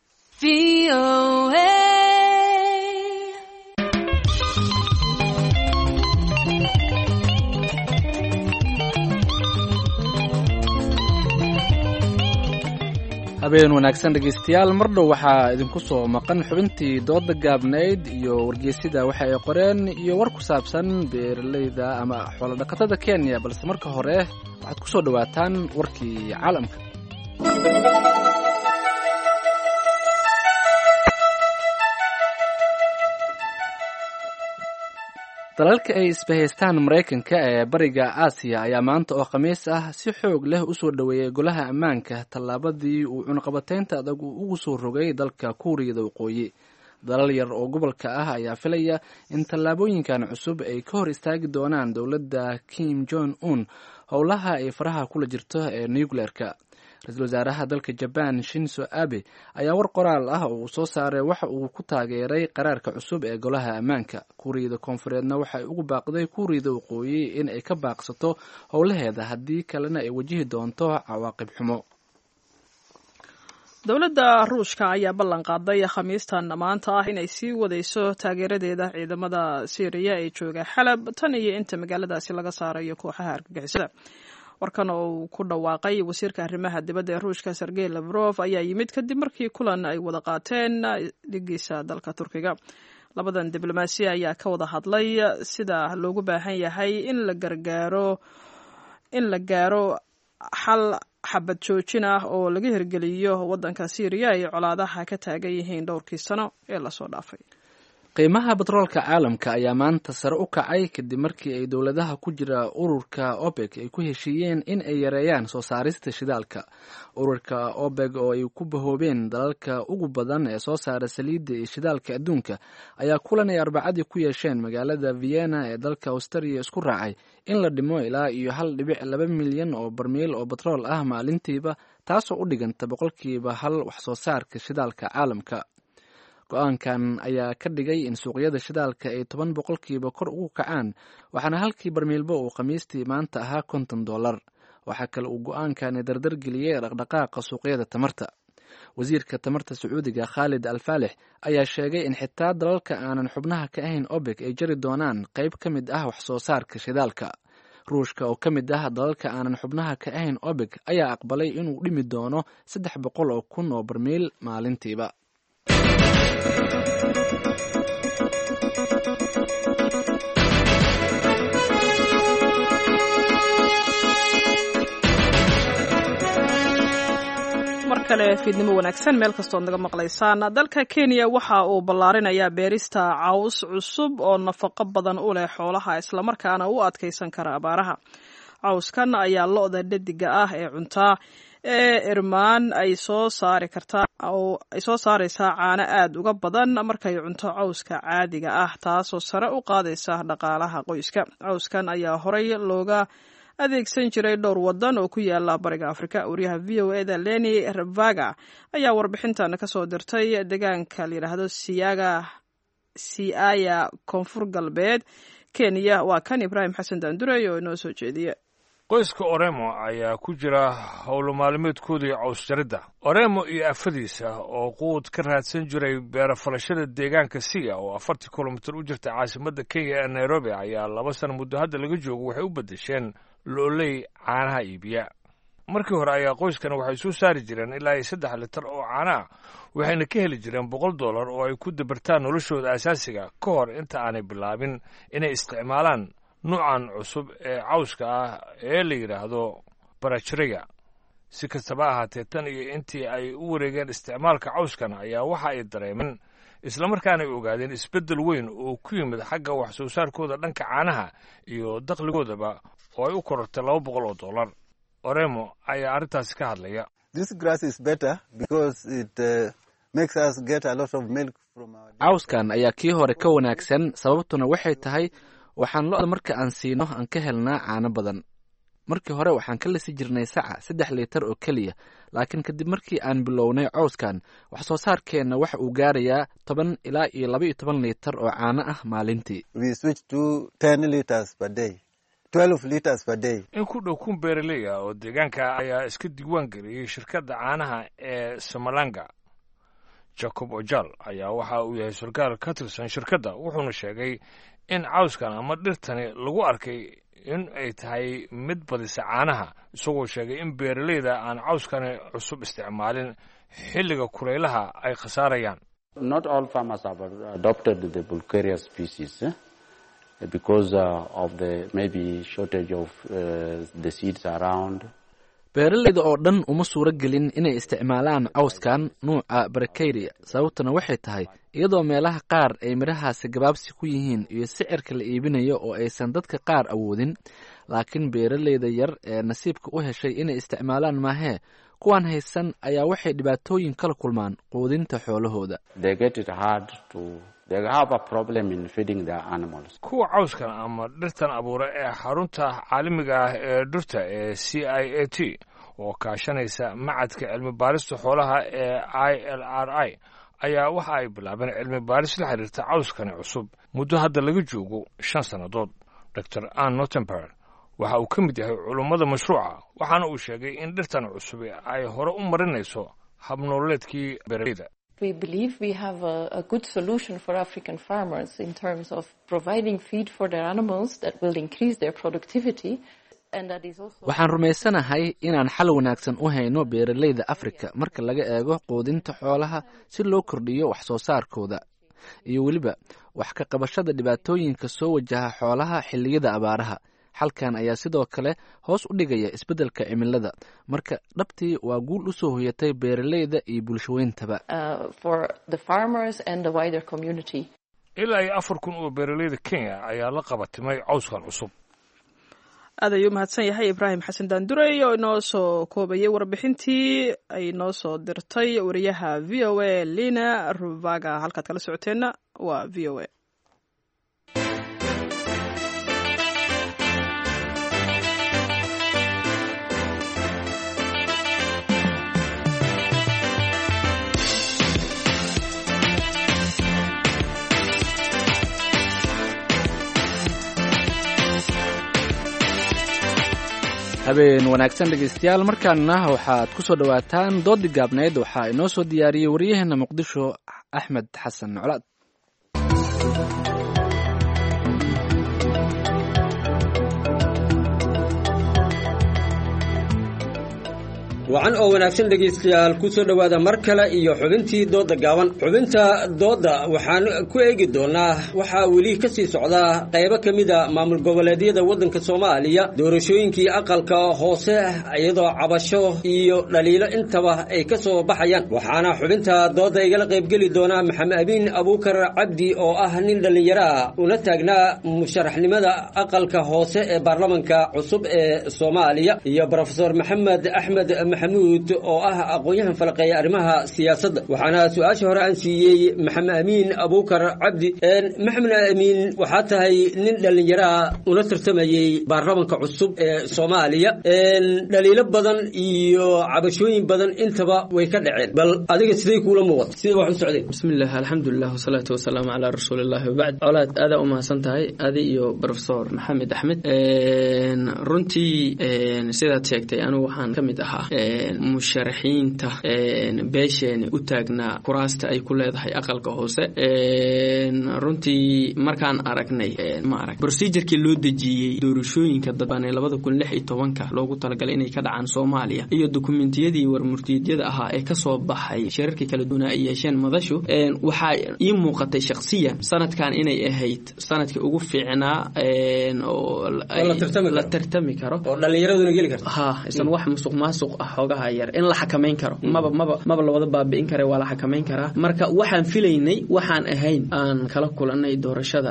habeen wanaagsan dhegeystayaal mardhow waxaa idinku soo maqan xubintii dooda gaabnayd iyo wargeysida waxa ay qoreen iyo war ku saabsan beeralayda ama xoolo dhaqatada Kenya balse marka hore waxaad ku soo dhawaataan warkii caalamka dalalka ay isbahaystaan Mareykanka ee bariga Aasiya ayaa maanta oo Khamiis ah si xoog leh u soo dhaweeyay golaha ammaanka tallaabadii uu cunaqabataynta adag ugu soo rogay dalka Kuuriyada Waqooyi. Dalal yar oo gobolka ah ayaa filaya in tallaabooyinkan cusub ay ka hor istaagi doonaan dowladda Kim Jong-un howlaha ay faraha kula jirto ee nuclearka. Ra'iisul wasaaraha dalka Japan Shinzo Abe ayaa war qoraal ah oo uu soo saaray waxa uu ku taageeray qaraarka cusub ee golaha ammaanka. Kuuriyada Koonfureedna waxay ugu baaqday Kuuriyada Waqooyi in ay ka baaqsato howlaheeda haddii kalena ay wajihi doonto cawaaqib xumo. dowladda Ruushka ayaa ballan qaaday Khamiistan maanta ah inay sii wadayso taageeradeeda ciidamada Syria ee jooga Xalab tan iyo inta magaaladaasi laga saarayo kooxaha argagixisada. warkan oo uu ku dhawaaqay wasiirka arrimaha dibadda ee Ruushka Sergey Lavrov ayaa yimid kadib markii kulan ay wada qaateen dhigiisa dalka Turkiga. labadan diblomaasi ayaa ka wada hadlay sida loogu baahan yahay in la gaaro xal xabad joojin ah oo laga hirgeliyo wadanka Syria ay colaadaha ka taagan yihiin dhowrkii sano ee la soo dhaafay. qiimaha batroolka caalamka ayaa maanta sare u kacay kadib markii ay dowladaha ku jira ururka OPEC ay ku heshiiyeen in ay yareeyaan soo saarista shidaalka. ururka OPEC oo ay ku bahoobeen dalalka ugu badan ee soo saara saliidda iyo shidaalka adduunka ayaa kulan ay Arbacadii ku yeesheen magaalada Vienna ee dalka Austria isku raacay in la dhimo ilaa iyo 1.2 milyan oo barmiil oo batrool ah maalintiiba taasoo u dhiganta 1% wax soo saarka shidaalka caalamka. go-aankan ayaa ka dhigay in suuqyada shidaalka ay 10% kor ugu kacaan waxaana halkii barmiilba uu Khamiistii maanta ahaa $50. waxaa kale uu go-aankani dardar geliyay dhaqdhaqaaqa suuqyada tamarta. wasiirka tamarta Sacuudiga Khalid Al-Falih ayaa sheegay in xitaa dalalka aanan xubnaha ka ahayn OPEC ay jari doonaan qayb ka mid ah wax soo saarka shidaalka. Ruushka oo ka mid ah dalalka aanan xubnaha ka ahayn OPEC ayaa aqbalay inuu dhimi doono 300,000 oo barmiil maalintiiba. markale fiidnimo wanaagsan meel kastoo naga maqlaysaan. dalka Kenya waxa uu ballaarinayaa beerista caws cusub oo nafaqo badan u leh xoolaha isla markaana u adkeysan kara abaaraha. cawskan ayaa lo'da dhediga ah ee cuntaa ee irmaan ay soo saaraysaa caano aad uga badan markay cunto cawska caadiga ah taasoo sare u qaadaysa dhaqaalaha qoyska. cawskan ayaa horay looga adeegsan jiray dhowr wadan oo ku yaala bariga Afrika. wariyaha VOA-da Leni Ravaga ayaa warbixintan ka soo dirtay deegaanka la yiraahdo Siaya Koonfur Galbeed Kenya. waa kan Ibrahim Xasan Daandurey oo inoo soo jeediya. qoyska Oremo ayaa ku jira howlo maalmeedkoodii caws jaridda. Oremo iyo afadiisa oo quud ka raadsan jiray beero falashada deegaanka Siaya oo 40 kilomitir u jirta caasimadda Kenya ee Nairobi ayaa 2 sano muddo hadda laga joogo waxay u bedesheen looley caanaha iibiya. markii hore ayaa qoyskana waxay soo saari jireen ilaa 3 litir oo caano ah waxayna ka heli jireen $100 oo ay ku dabartaan noloshooda asaasiga ka hor inta aanay bilaabin inay isticmaalaan nuucan cusub ee cawska ah ee la yidhaahdo barajriga. si kastaba ahaatee tan iyo intii ay u wareegeen isticmaalka cawskan ayaa waxa ay dareemeen islamarkaana ay ogaadeen isbeddel weyn oo ku yimid xagga wax soo saarkooda dhanka caanaha iyo dakhligoodaba oo ay u korortay $200. Oremo ayaa arrintaasi ka hadlaya. cawskan ayaa kii hore ka wanaagsan, sababtuna waxay tahay waxaan lo'da marka aan siino aan ka helnaa caano badan. markii hore waxaan ka lisi jirnay saca 3 liitar oo keliya, laakiin kadib markii aan bilownay cawskan wax soo saarkeenna waxa uu gaarayaa 10 ilaa 12 liitar oo caano ah maalintii. in ku dhow kun beeraley ah oo deegaanka ayaa iska diiwaan geliyey shirkadda caanaha ee Samalanga. Jacob Ojal ayaa waxa uu yahay sarkaal ka tirsan shirkadda, wuxuuna sheegay in cawskan ama dhirtani lagu arkay in ay tahay mid badisa caanaha, isagoo sheegay in beeraleyda aan cawskani cusub isticmaalin xilliga kulaylaha ay khasaarayaan. Not all farmers have adopted the Bulgaria species because of the maybe shortage of the seeds around. beeraleyda oo dhan uma suuro gelin inay isticmaalaan cawskan nuuca Barakaria, sababtuna waxay tahay iyadoo meelaha qaar ay mirahaasi gabaabsi ku yihiin iyo sicirka la iibinayo oo aysan dadka qaar awoodin. laakiin beeraleyda yar ee nasiibka u heshay inay isticmaalaan maahee kuwan haysan ayaa waxay dhibaatooyin kala kulmaan quudinta xoolahooda. kuwa cawskan ama dhirtan abuura ee xarunta caalamiga ah ee dhirta ee CIAT oo kaashanaysa macadka cilmi baarista xoolaha ee ILRI ayaa waxa ay bilaabeen cilmi baaris la xiriirta cawskani cusub muddo hadda laga joogo 5 sannadood. Dr. Ann Nottenberg waxa uu ka mid yahay culummada mashruuca, waxaana uu sheegay in dhirtan cusub ay hore u marinayso habnololeedkii beeraleyda. We believe we have a good solution for African farmers in terms of providing feed for their animals that will increase their productivity. waxaan rumaysanahay inaan xal wanaagsan u hayno beeraleyda Afrika marka laga eego quudinta xoolaha si loo kordhiyo wax soo saarkooda iyo weliba wax ka qabashada dhibaatooyinka soo wajaha xoolaha xilliyada abaaraha. xalkan ayaa sidoo kale hoos u dhigaya isbeddelka cimilada, marka dhabtii waa guul u soo hoyatay beeraleyda iyo bulshooyintaba. ilaa iyo 4,000 oo beeraleyda Kenya ayaa la qabatimay cawskan cusub. aad ayuu mahadsan yahay Ibraahim Xasan Daandurey oo inoo soo koobayay warbixintii ay noo soo dirtay wariyaha VOA Lina Ruvaga. halkaad kala socoteenna waa VOA. habeen wanaagsan dhegeystayaal, markaana waxaad ku soo dhawaataan doodii gaabneed. waxaa inoo soo diyaariyey wariyaheena Muqdisho Axmed Xasan Colaad. wacan oo wanaagsan dhegeystayaal ku soo dhawaada mar kale iyo xubintii dooda gaaban. xubinta dooda waxaan ku eegi doonaa waxaa weli ka sii socda qaybo ka mida maamul goboleedyada waddanka Soomaaliya doorashooyinkii aqalka hoose iyadoo cabasho iyo dhaliilo intaba ay ka soo baxayaan. waxaana xubinta dooda igala qaybgeli doona Maxamed Abiin Abuukar Cabdi oo ah nin dhalinyaro ah una taagnaa musharaxnimada aqalka hoose ee baarlamaanka cusub ee Soomaaliya, iyo Professor Maxamed Axmed محمود oo ah aqoonyahan falaqeeya arrimaha siyaasadda. waxaana su'aasha hore aan siiyey Maxamed Abiin Abuukar Cabdi. Maxamed Abiin, waxaa tahay nin dhalinyaro una tartamayay baarlamaanka cusub ee Soomaaliya, dhaliilo badan iyo cabashooyin badan intaba way ka dhaceen, bal adiga sidee kula muuqato sida wax u socday? bismillaah, alxamdulilah, wasalaatu wasalaamu calaa rasuulillahi wabacd. colaad aada u mahadsan tahay adi iyo Professor Maxamed Axmed. runtii sidaad sheegtay anigu waxaan ka mid ahaa musharaxiinta beesheeni u taagnaa kuraasta ay ku leedahay aqalka hoose runtii markaan aragnay procedurkii loo dejiyey doorashooyinka dadban ee 2016 loogu talagalay inay ka dhacaan Soomaaliya iyo dokumentiyadii warmurtiyeedyada ahaa ee ka soo baxay shirarkii kala duwan ay yeesheen madashu waxa ii muuqatay shakhsiyan sanadkan inay ahayd sanadkii ugu fiicnaa oo la tartami karo oo dhalinyaradu geli karto isan wax musuqmaasuq ah xogaha yar in la xakameyn karo maba la wada baabi'in karo waa la xakameyn karaa marka waxaan filaynay waxaan ahayn aan kala kulanay doorashada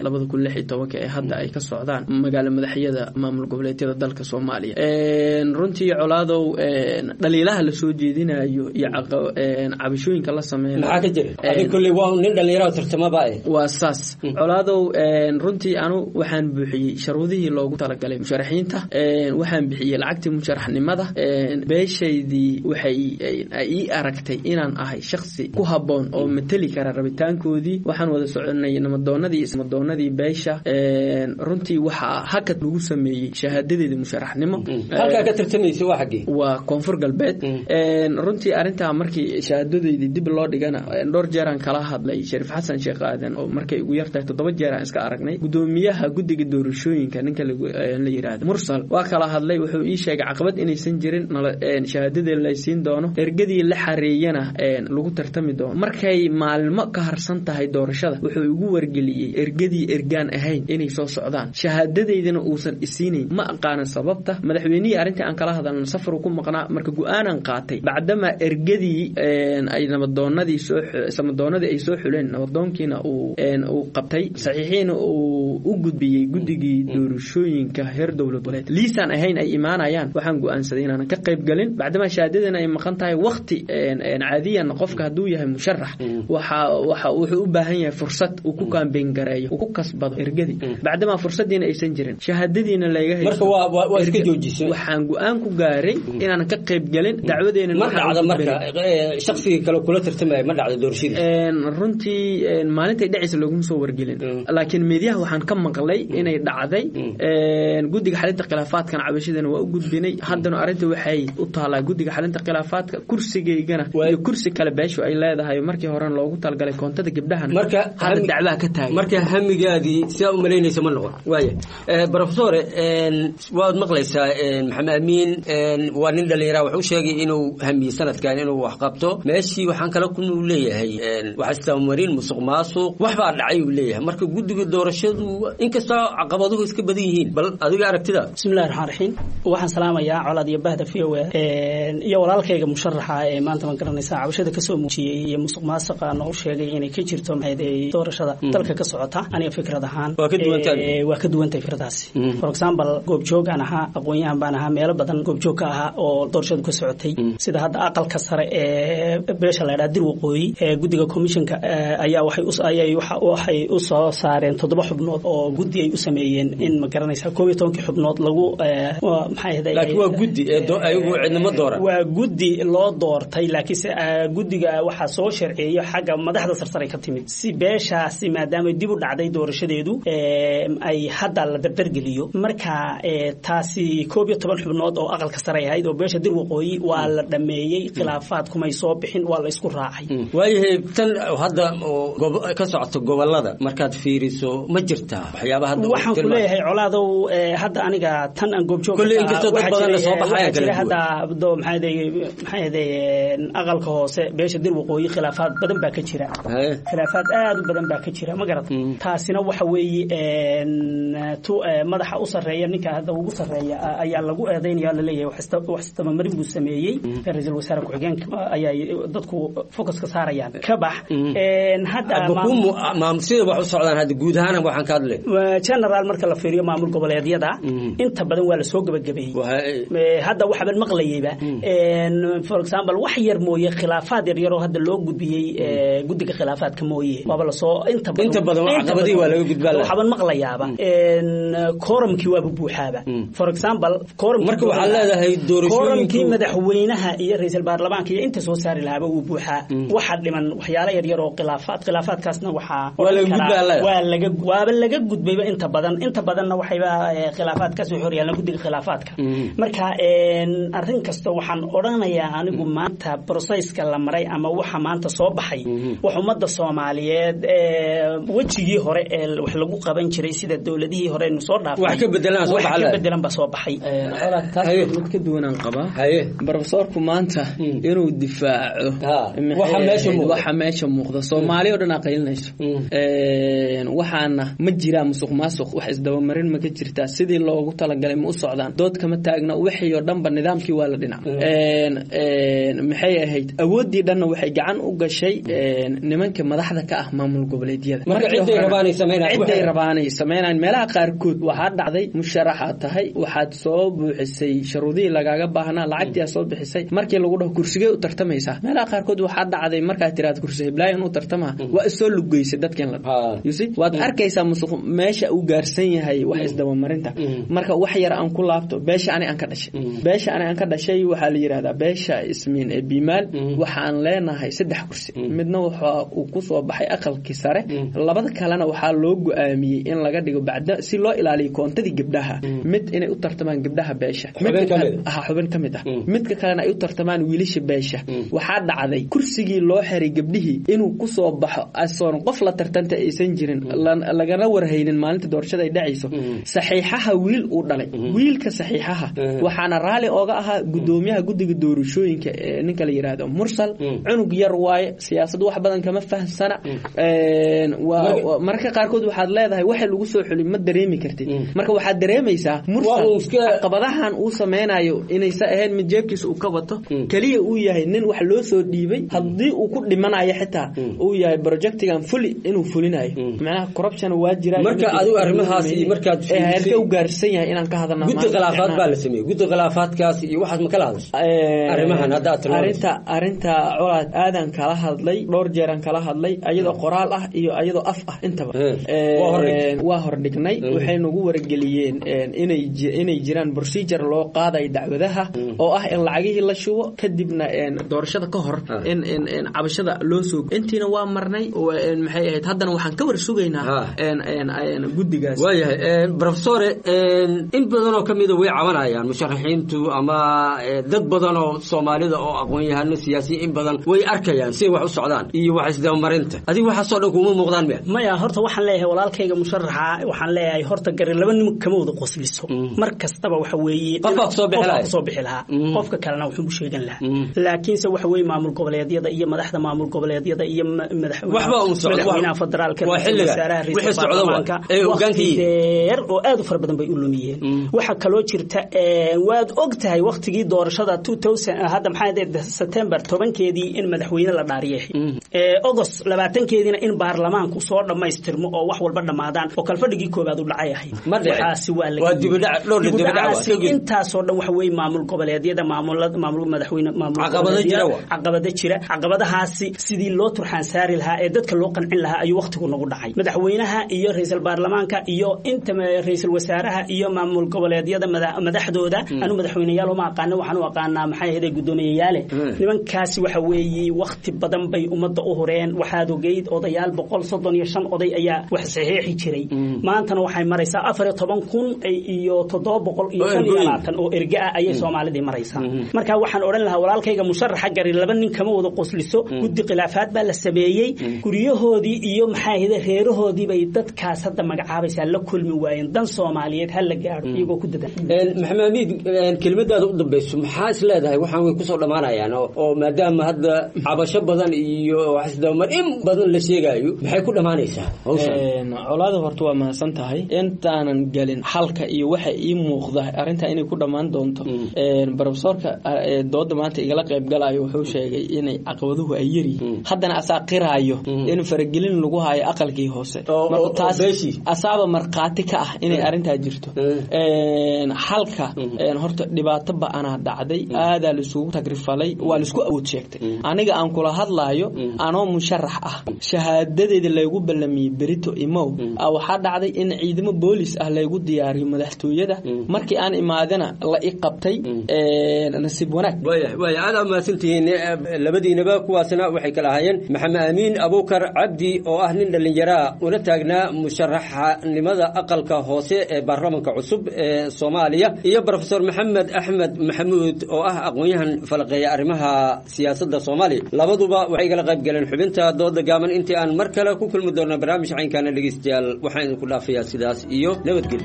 2016 ee hadda ay ka socdaan magaalo madaxyada maamul goboleedyada dalka Soomaaliya runtii colaadow dhaliilaha la soo jeedinayo iyo cabashooyinka la sameeyay maxaa ka jira adin kulli waa nin dhalinyaro tartamaba waa saas colaadow runtii anu waxaan buuxiyay sharuudihii loogu talagalay musharaxiinta waxaan bixiyay lacagtii musharaxnimada beeshaydii waxay ii aragtay inaan ahay shakhsi ku haboon oo matali kara rabitaankoodii waxaan wada soconay namadoonadii beesha runtii waxa hakad lagu sameeyay shahaadadeeda musharaxnimo halka ka tartamaysa waa xagee waa koonfur galbeed runtii arinta markii shahaadadeedii dib loo dhigana dhowr jeer aan kala hadlay Shariif Xasan Sheekh Aadan oo markay ugu yartahay 7 jeer aan iska aragnay gudoomiyaha guddiga doorashooyinka ninka la yiraahdo Mursal waa kala hadlay wuxuu ii sheegay caqabad inaysan jirin shahaadada la siin doono ergadii la xareeyana lagu tartami doono markay maalmo ka harsan tahay doorashada wuxuu ugu wargeliyay ergadii ergaan ahayn inay soo socdaan shahaadadeedina uusan isiinayn ma aqaan sababta madaxweynihii arintii aan kala hadalno safar ku maqnaa marka go'aanan qaatay bacdama ergadii ay nabaddoonadii ay soo xuleen nabaddoonkiina uu qabtay saxiixiina uu u gudbiyay guddigii doorashooyinka heer dowlad goboleed liisan ahayn ay imaanayaan waxaan go'aansaday inaan ka qayb galin bacdama shahaadadana ay maqan tahay waqti caadiyan qofka haduu yahay musharax waxa uu u baahan yahay fursad uu ku kaambeyn gareeyo uu ku kasbado ergadii bacdama fursadiina aysan jirin shahaadadiina laga helay marka waa iska joojisay waxaan go'aan ku gaaray inaan ka qayb galin dacwadeena ma dhacdo marka shakhsiga kale kula tartamay ma dhacdo doorashada runtii maalinta dhacaysa lagu soo wargelin laakiin meediyaha waxaan ka maqlay inay dhacday guddiga xalinta khilaafaadkan cabashadana waa u gudbinay haddana arinta waxay u taalaa guddiga xalinta khilaafaadka kursigeygana iyo kursi kale beesho ay leedahay markii hore loogu talgalay koontada gabdhahan marka hadda dacwada ka taagay marka hamigaadii si aad u maleynayso ma noqon waaya professor waad maqlaysaa maxamed amiin waa nin dhalinyaro wuxuu sheegay inuu hamiyo sanadkan inuu wax qabto meeshii waxaan kala ku leeyahay waxa istamariin musuqmaasuq wax baa dhacay uu leeyahay marka guddiga doorashadu inkasta caqabaduhu iska badan yihiin bal adiga aragtida bismillaahir rahmaanir rahiim waxaan salaamayaa colaad iyo bahda fiyowe iyo walaalkayga musharaxa ee maanta ma garanaysaa cabashada ka soo muujiyay iyo musuqmaasuqa noo sheegay inay ka jirto doorashada dalka ka socota aniga fikrad ahaan waa ka duwantay fikradaasi for example goobjoogan ahaa aqoonyahan baan ahaa meelo badan goobjoog ka ahaa oo doorashadu ka socotay sida hadda aqalka sare ee beesha la yiraahdo dir waqooyi ee guddiga commissionka ayaa waxay u soo saareen 7 xubnood oo guddi ay u sameeyeen in ma garanaysaa 12 xubnood lagu maxay ahayd laakiin waa guddi ayagu cidnimo dooran waa guddi loo doortay laakiin guddiga waxa soo sharciyeeyo xagga madaxda sarsare ka timid si beeshaasi maadaama dib u dhacday doorashadeedu ay hadda la dardargeliyo marka taasi 12 xubnood oo aqalka sare ahayd oo beesha dir waqooyi waa la dhameeyay khilaafaad kumay soo bixin waa la isku raacay waayahay tan hadda ka socoto gobolada markaad fiiriso ma jirtaa waxyaabaha hadda waxaan ku leeyahay colaadow hadda aniga tan aan goobjoog kulli inkasta dad badan soo baxaya kale hadda maxay aqalka hoose beesha dir waqooyi khilaafaad badan baa ka jira khilaafaad aad u badan baa ka jira ma garad taasina waxa weeye madaxa u sareeya ninka hadda ugu sareeya ayaa lagu eedeynaya la leeyahay wax istamamarin buu sameeyay ra'iisul wasaare ku-xigeenka ayaa dadku focus ka saarayaan ka bax hadda sida wax u socdaan hadda guud ahaan waxaan ka hadlay general marka la fiiriyo maamul goboleedyada inta badan waa la soo gabagabeeyay hadda waxaan maqlayayba for example wax yar mooye khilaafaad yar oo hadda loo gudbiyay guddiga khilaafaadka mooye waaba la soo inta badan caqabadii waa laga gudbaa waxaan maqlayaaba quorumkii waa buuxaaba for example marka waxa leedahay doorashooyinkii madaxweynaha iyo ra'iisul baarlamaanka iyo inta soo saari lahaaba uu buuxaa waxa dhiman waxyaalo yar yar oo khilaafaadkaasna waaba laga gudbayba inta badanna waxayba khilaafaadkaas u xoriyaan guddiga khilaafaadka marka arrin kasta waxaan odhanayaa anigu maanta processka la maray ama waxa maanta soo baxay wax ummadda Soomaaliyeed wajigii hore ee wax lagu qaban jiray sida dawladihii hore nu soo dhaafay wax ka bedelan ba soo baxay mid ka duwanaan qaba professorku maanta inuu difaaco waxa meesha muuqda Soomaaliya oo dhan aqaynayso waxaana ma jira musuqmaasuq wax isdaba marin ma ka jirtaa sidii loogu talagalay ma u socdaan dood kama taagna wixii oo dhanba nidaamkii waa la dhinac maxay ahayd awoodii dhanna waxay gacan u gashay nimanka madaxda ka ah maamul goboleedyada marka ciday rabaanay sameynayaan meelaha qaarkood waxaa dhacday musharaxa tahay waxaad soo buuxisay shuruudihii lagaaga baahnaa lacagtii aad soo bixisay markii lagu dhaho kursigee u tartamaysaa meelaha qaarkood waxaa dhacday markaad tiraahdo kursi heblaay inuu tartamaha waa isoo lugeysay dadkan la waad arkaysaa musuq meesha uu gaarsan yahay wax isdaba marinta marka wax yar aan ku laabto beesha ani aan ka dhashay waxaa la yiraahdaa beesha ismiin ee biimaal waxaan leenahay 3 kursi midna waxa uu ku soo baxay aqalkii sare labada kalena waxaa loo go'aamiyay in laga dhigo bacda si loo ilaaliyo koontadii gabdhaha mid inay u tartamaan gabdhaha beesha xubin kamid ah midka kalena ay u tartamaan wiilasha beesha waxaa dhacday kursigii loo xiray gabdhihii inuu ku soo baxo asoon qof la tartanta aysan jirin lagana warhaynin maalinta doorashada ay dhacayso saxiixaha wiil uu dhalay wiilka saxiixaha waxaana raali ooga ahaa gudoomiyaha guddiga doorashooyinka ninka la yiraahdo mursal cunug yar waaye siyaasad wax badan kama fahansana marka qaarkood waxaad leedahay waxa lagu soo xulin ma dareemi kartid marka waxaad dareemaysaa mursal qabadahan uu sameynayo inay ahayn mid jeebkiisa uu ka wato kaliya uu yahay nin wax loo soo dhiibay haddii uu ku dhimanayo xitaa uu yahay projectigan fully inuu fulinayo macnaha corruption waa jira marka adigu arrimahaas markaad heerka u gaarsan yahay inaan ka hadalno guddi khilaafaad baa la sameeyay guddi khilaafaadkaas iyo waxaad ma kala hadashay arrimahan hadda arinta colaad aadan kala hadlay dhowr jeer aan kala hadlay ayadoo qoraal ah iyo ayadoo af ah intaba waa hordhignay waxay nagu wargeliyeen inay jiraan procedure loo qaaday dacwadaha oo ah in lacagihii la shubo kadibna doorashada ka hor in cabashada loo soo intiina waa marnay maxay ahayd haddana waxaan ka war sugaynaa guddigaas waayahay professor in badan oo kamid way cabanayaan musharaxiintu ama dad badan oo Soomaalida oo aqoon-yahano siyaasiyiin in badan way arkayaan si wax u socdaan iyo wax isdaba marinta adiga waxa soo dhan kuma muuqdaan maya horta waxaan leeyahay walaalkayga musharaxa waxaan leeyahay horta gar laba nim kama wada qosliso mar kastaba waxa weeye qofka soo bixi lahaa qofka kalena wuxuu u sheegan lahaa laakiinse waxa weeye maamul goboleedyada iyo madaxda maamul goboleedyada iyo madaxweynaha federaalka wasaaraha ra'iisulka ee hoggaankiisa oo aad u far badan bay u lumiyeen waxa kaloo jirta waad ogtahay waqtigii doorashada 2000 hadda maxay September 10keedii in madaxweyne la dhaariyay August 20keediina in baarlamaanku soo dhameystirmo oo wax walba dhamaadaan oo kalfadhigii koobaad u dhacay ahayd waxaasi waa la intaas oo dhan waxa weeye maamul goboleedyada maamul madaxweyne caqabado jira caqabadahaasi sidii loo turxaan saari lahaa ee dadka loo qancin lahaa ayuu waqtigu nagu dhacay madaxweynaha iyo ra'iisul baarlamaanka iyo inta ra'iisul wasaaraha iyo maamul goboleedyada madaxdooda anu madaxweynayaal ma aqaan waxaan u aqaanaa maxay ahayd gudoomiyayaal nimankaasi waxa weeye waqti badan bay umada u horeen waxaad ogeyd odayaal 135 oday ayaa wax saxiixi jiray maantana waxay maraysaa 14,000 iyo 720 oo erga ah ayay Soomaalida maraysaa marka waxaan oran lahaa walaalkayga musharaxa gari laba nin kama wada qosliso guddi khilaafaad baa la sameeyay guriyahoodii iyo maxay ahayd reerahoodii bay dadkaas hadda magacaabaysaa la kulmi waayeen dan Soomaaliyeed hal la gaaro iyagoo ku dadan maxamed kelmadaada u dambayso maxaa is leedahay waxaan way ku soo dhamaanayaan oo maadaama hadda cabasho badan iyo wax isdamar in badan la sheegayo maxay ku dhamaanaysaa colaada horta waa mahadsan tahay intaanan galin xalka iyo waxa ii muuqda arinta inay ku dhamaan doonto professorka dooda maanta igala qayb galayo wuxuu sheegay inay caqabaduhu ay yiri haddana asaaqiraayo in faragelin lagu hayo aqalkii hoose marka taas asaaba marqaati ka ah inay arinta jirto xalka horta dhibaato ba'ana dhacday aad la isugu tagrifalay waa la isku awood sheegtay aniga aan kula hadlaayo anoo musharax ah shahaadadeeda lagu ballamiyay berito imow waxa dhacday in ciidamo boolis ah lagu diyaariyo madaxtooyada markii aan imaadana la iqabtay nasiib wanaag way aad ma santiin labadiinaba kuwaasna waxay kala hayeen maxamed amiin abukar cabdi oo ah nin dhalinyaro una taagnaa musharaxnimada aqalka hoose ee baarlamaanka cusub ee Soomaaliya iyo professor maxamed axmed maxamed maxamuud oo ah aqoon-yahan falaqeeya arrimaha siyaasadda soomaaliya labaduba waxay kala qayb galeen xubinta dooda gaaban. intii aan mar kale ku kulmi doona barnaamij caynkaana dhegeystayaal waxaan idinku dhaafayaa sidaas iyo nabadgelyo.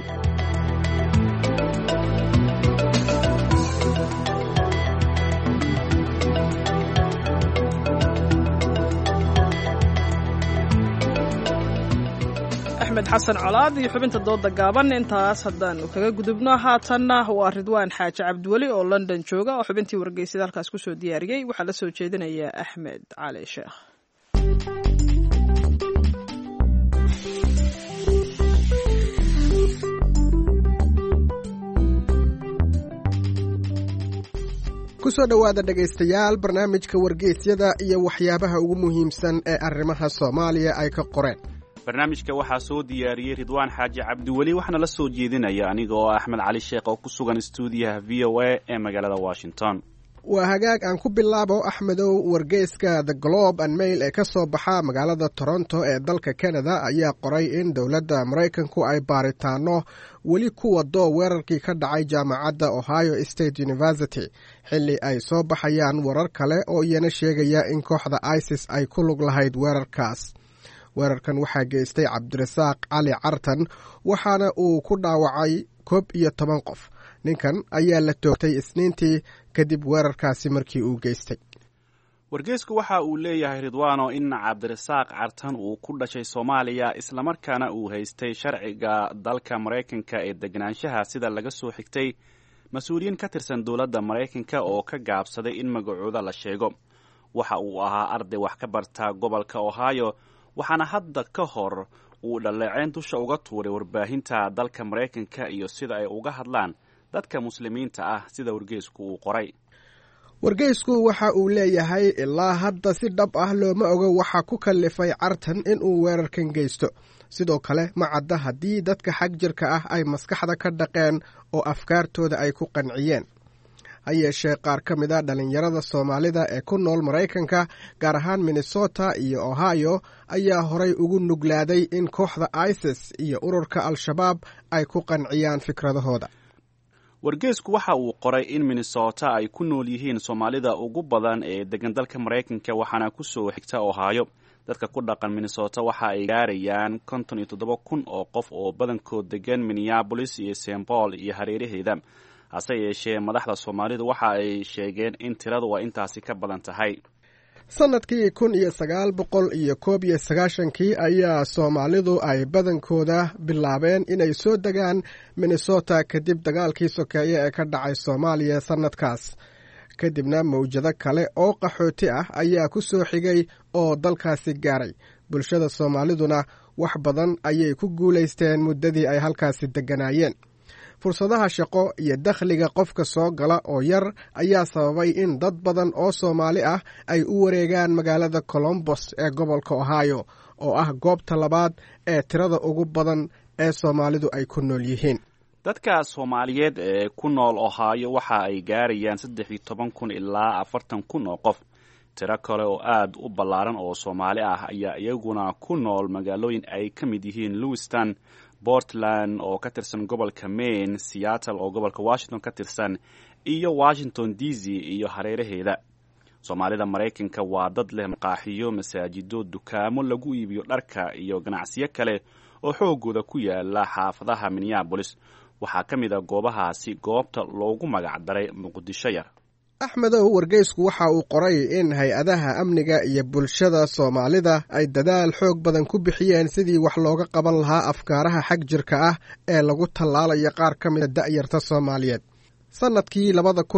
axmed xasan colaad iyo xubinta dooda gaaban intaas haddaanu kaga gudubno. haatanna waa ridwaan xaaji cabdiweli oo london jooga oo xubintii wargeysada halkaas kusoo diyaariyey. waxaa la soo jeedinaya axmed cali sheekh. kusoo dhowaada dhegaystayaal barnaamijka wargeysyada iyo waxyaabaha ugu muhiimsan ee arrimaha soomaaliya ay ka qoreen. barnaamijka waxaa soo diyaariyey ridwaan xaaji cabdiweli waxaana la soo jeedinaya aniga oo axmed cali sheekh oo ku sugan stuudiyaha v o a ee magaalada washington. waa hagaag aan ku bilaabo axmedow. wargeyska the globe and mail ee ka soo baxa magaalada toronto ee dalka canada ayaa qoray in dowladda maraykanku ay baaritaano weli ku wado weerarkii ka dhacay jaamacadda ohio state university xilli ay soo baxayaan warar kale oo iyana sheegaya in kooxda isis ay ku lug lahayd weerarkaas. weerarkan waxaa geystay cabdirasaaq cali cartan waxaana uu ku dhaawacay 11 qof. ninkan ayaa la toogtay isniintii kadib weerarkaasi markii uu geystay. wargeysku waxa uu leeyahay ridwaano in cabdirasaaq cartan uu ku dhashay soomaaliya islamarkaana uu haystay sharciga dalka maraykanka ee deganaanshaha sida laga soo xigtay mas-uuliyiin ka tirsan dowladda maraykanka oo ka gaabsaday in magacooda la sheego. waxa uu ahaa arday wax ka barta gobolka ohio waxaana hadda ka hor uu dhaleeceyn dusha uga tuuray warbaahinta dalka maraykanka iyo sida ay uga hadlaan dadka muslimiinta ah sida wargeysku uu qoray. wargeysku waxa uu leeyahay ilaa hadda si dhab ah looma oga waxa ku kallifay cartan inuu weerarkan geysto. sidoo kale ma cadda haddii dadka xag jirka ah ay maskaxda ka dhaqeen oo afkaartooda ay ku qanciyeen. ha yeeshee qaar ka mid a dhallinyarada soomaalida ee ku nool maraykanka gaar ahaan minnesota iyo ohio ayaa horay ugu nuglaaday in kooxda isis iyo ururka al-shabaab ay ku qanciyaan fikradahooda. wargeysku waxa uu qoray in minnesota ay ku nool yihiin soomaalida ugu badan ee degan dalka maraykanka waxaana ku soo xigta ohio. dadka ku dhaqan minnesota waxa ay gaarayaan 57,000 oo qof oo badankood degan minneapolis iyo st paul iyo hareeraheeda. hase yeeshee madaxda soomaalidu waxa ay sheegeen in tiradu ay intaasi ka badan tahay. sannadkii 1991 ayaa soomaalidu ay badankooda bilaabeen inay soo degaan minnesota kadib dagaalkii sokeeye ee ka dhacay soomaaliya sannadkaas. kadibna mawjado kale oo qaxooti ah ayaa ku soo xigay oo dalkaasi gaaray. bulshada soomaaliduna wax badan ayay ku guulaysteen muddadii ay halkaasi degganaayeen. fursadaha shaqo iyo dakhliga qofka soo gala oo yar ayaa sababay in dad badan oo Soomaali ah ay u wareegaan magaalada Columbus ee gobolka Ohio oo ah goobta labaad ee tirada ugu badan ee Soomaalidu ay ku nool yihiin. dadka Soomaaliyeed ee ku nool Ohio waxa ay gaarayaan 13,000 ilaa 40,000 oo qof. tiro kale oo aad u ballaaran oo Soomaali ah ayaa iyaguna ku nool magaalooyin ay ka mid yihiin Lewiston, Portland oo ka tirsan gobolka Maine, Seattle oo gobolka Washington ka tirsan iyo Washington DC iyo hareeraheeda. Soomaalida Maraykanka waa dad leh maqaaxiyo, masaajido, dukaamo lagu iibiyo dharka iyo ganacsiyo kale oo xoogooda ku yaala xaafadaha Minneapolis. waxaa ka mid ah goobahaasi goobta loogu magac daray Muqdisho yar. axmedow wargeysku waxa uu qoray in hay-adaha amniga iyo bulshada Soomaalida ay dadaal xoog badan ku bixiyeen sidii wax looga qaban lahaa afkaaraha xag jirka ah ee lagu tallaalayo qaar ka mid a da'yarta Soomaaliyeed. sannadkii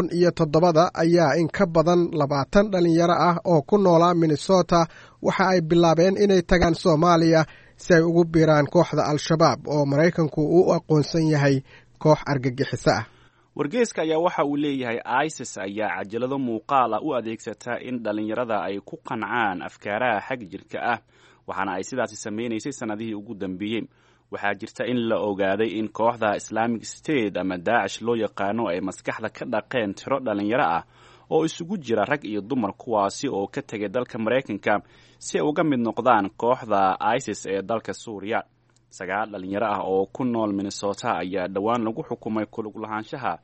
2007 ayaa in ka badan 20 dhalinyaro ah oo ku noolaa Minnesota waxa ay bilaabeen inay tagaan Soomaaliya si ay ugu biiraan kooxda al-shabaab oo Maraykanku u aqoonsan yahay koox argagixiso ah. wargeyska ayaa waxa uu leeyahay ISIS ayaa cajalado muuqaal ah u adeegsata in dhalinyarada ay ku qancaan afkaaraha xag jirka ah waxaana ay sidaasi sameynaysay sanadihii ugu dambeeyey. waxaa jirta in la ogaaday in kooxda Islamic State ama Daesh loo yaqaano ay maskaxda ka dhaqeen tiro dhalinyaro ah oo isugu jira rag iyo dumar kuwaasi oo ka tegay dalka Maraykanka si ay uga mid noqdaan kooxda ISIS ee dalka Suuriya. 9 dhalinyaro ah oo ku nool Minnesota ayaa dhawaan lagu xukumay ku lug lahaanshaha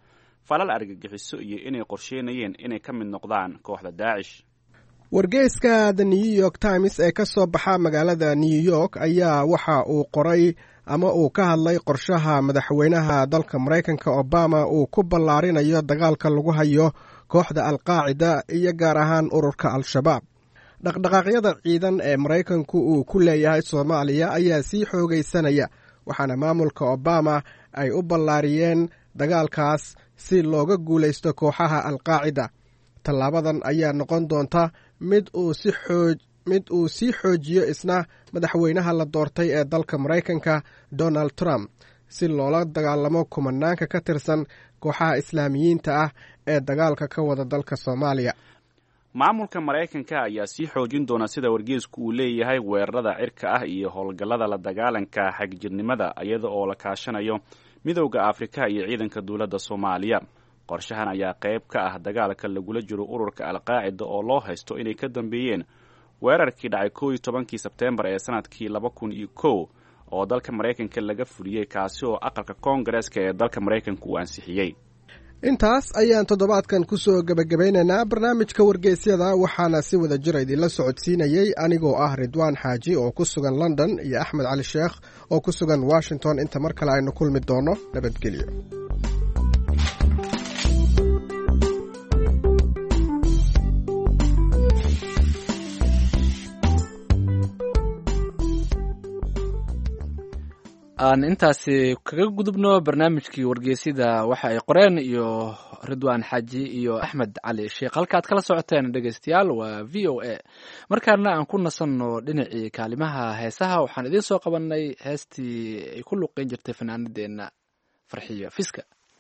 falal argagixiso iyo inay qorsheynayeen inay ka mid noqdaan kooxda daacish. wargeyska the new york times ee ka soo baxa magaalada new york ayaa waxa uu qoray ama uu ka hadlay qorshaha madaxweynaha dalka maraykanka obama uu ku ballaarinayo dagaalka lagu hayo kooxda alqaacida iyo gaar ahaan ururka al-shabaab. dhaqdhaqaaqyada ciidan ee maraykanku uu ku leeyahay soomaaliya ayaa sii xoogaysanaya, waxaana maamulka obama ay u ballaariyeen dagaalkaas si looga guulaysto kooxaha alqaacida. tallaabadan ayaa noqon doonta mid uu sii xoojiyo isna madaxweynaha la doortay ee dalka maraykanka donald trump si loola dagaalamo kumanaanka ka tirsan kooxaha islaamiyiinta ah ee dagaalka ka wada dalka soomaaliya. maamulka maraykanka ayaa sii xoojin doona sida wargeysku uu leeyahay weerarada cirka ah iyo howlgallada la dagaalanka xagjirnimada iyada oo la kaashanayo midowda afrika iyo ciidanka dowladda soomaaliya. qorshahan ayaa qayb ka ah dagaalka lagula jiro ururka alqaacida oo loo haysto inay ka dambeeyeen weerarkii dhacay 11 sebteembar ee sanadkii 2001 oo dalka maraykanka laga fuliyey, kaasi oo aqalka koongareeska ee dalka maraykanka uu ansixiyey. intaas ayaan toddobaadkan ku soo gebagabeynaynaa barnaamijka wargeysyada, waxaana si wada jir idinla socodsiinayey anigoo ah ridwaan xaaji oo ku sugan london iyo axmed cali sheekh oo ku sugan washington. inta mar kale aynu kulmi doono, nabadgelyo. aan intaasi kaga gudubno barnaamijkii wargeysida waxa ay qoreen iyo ridwaan xaaji iyo axmed cali sheekh. halkaad kala socoteen dhegeystayaal waa v o a. markaana aan ku nasanno dhinacii kaalimaha heesaha, waxaan idiin soo qabanay heestii ay ku luqeyn jirtay fanaanadeenna farxiyo fiska.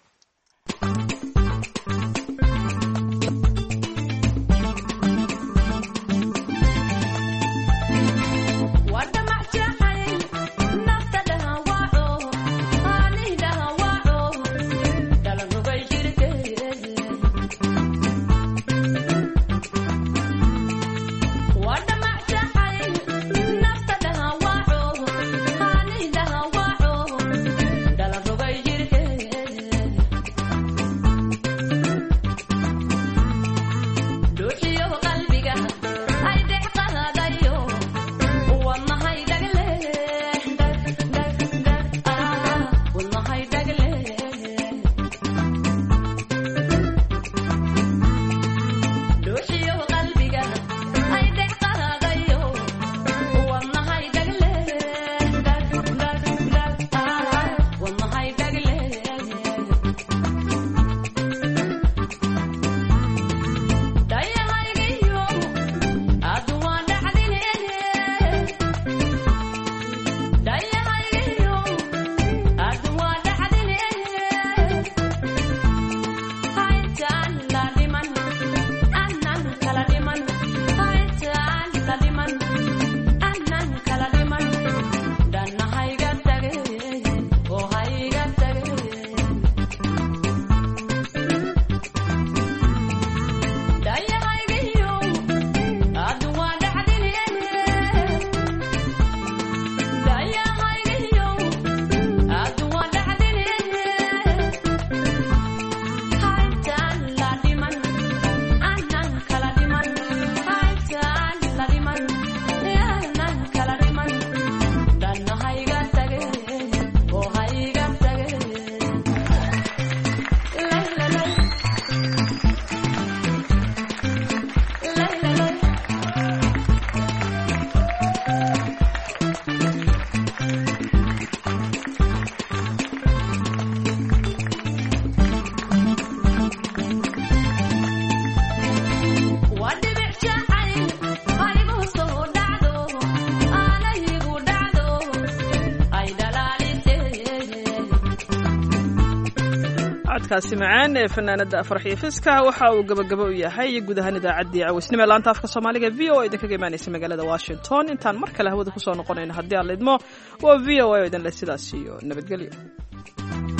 codkaasi macaan ee fanaanada farxiyo fiska waxa uu gabagabo u yahay guud ahaan idaacaddii cawisnimo laanta afka soomaaliga v o a idinkaga imaanaysa magaalada washington. intaan mar kale hawada kusoo noqonayno haddii aan la idmo waa v o a oo idin leh sidaas iyo nabadgelyo.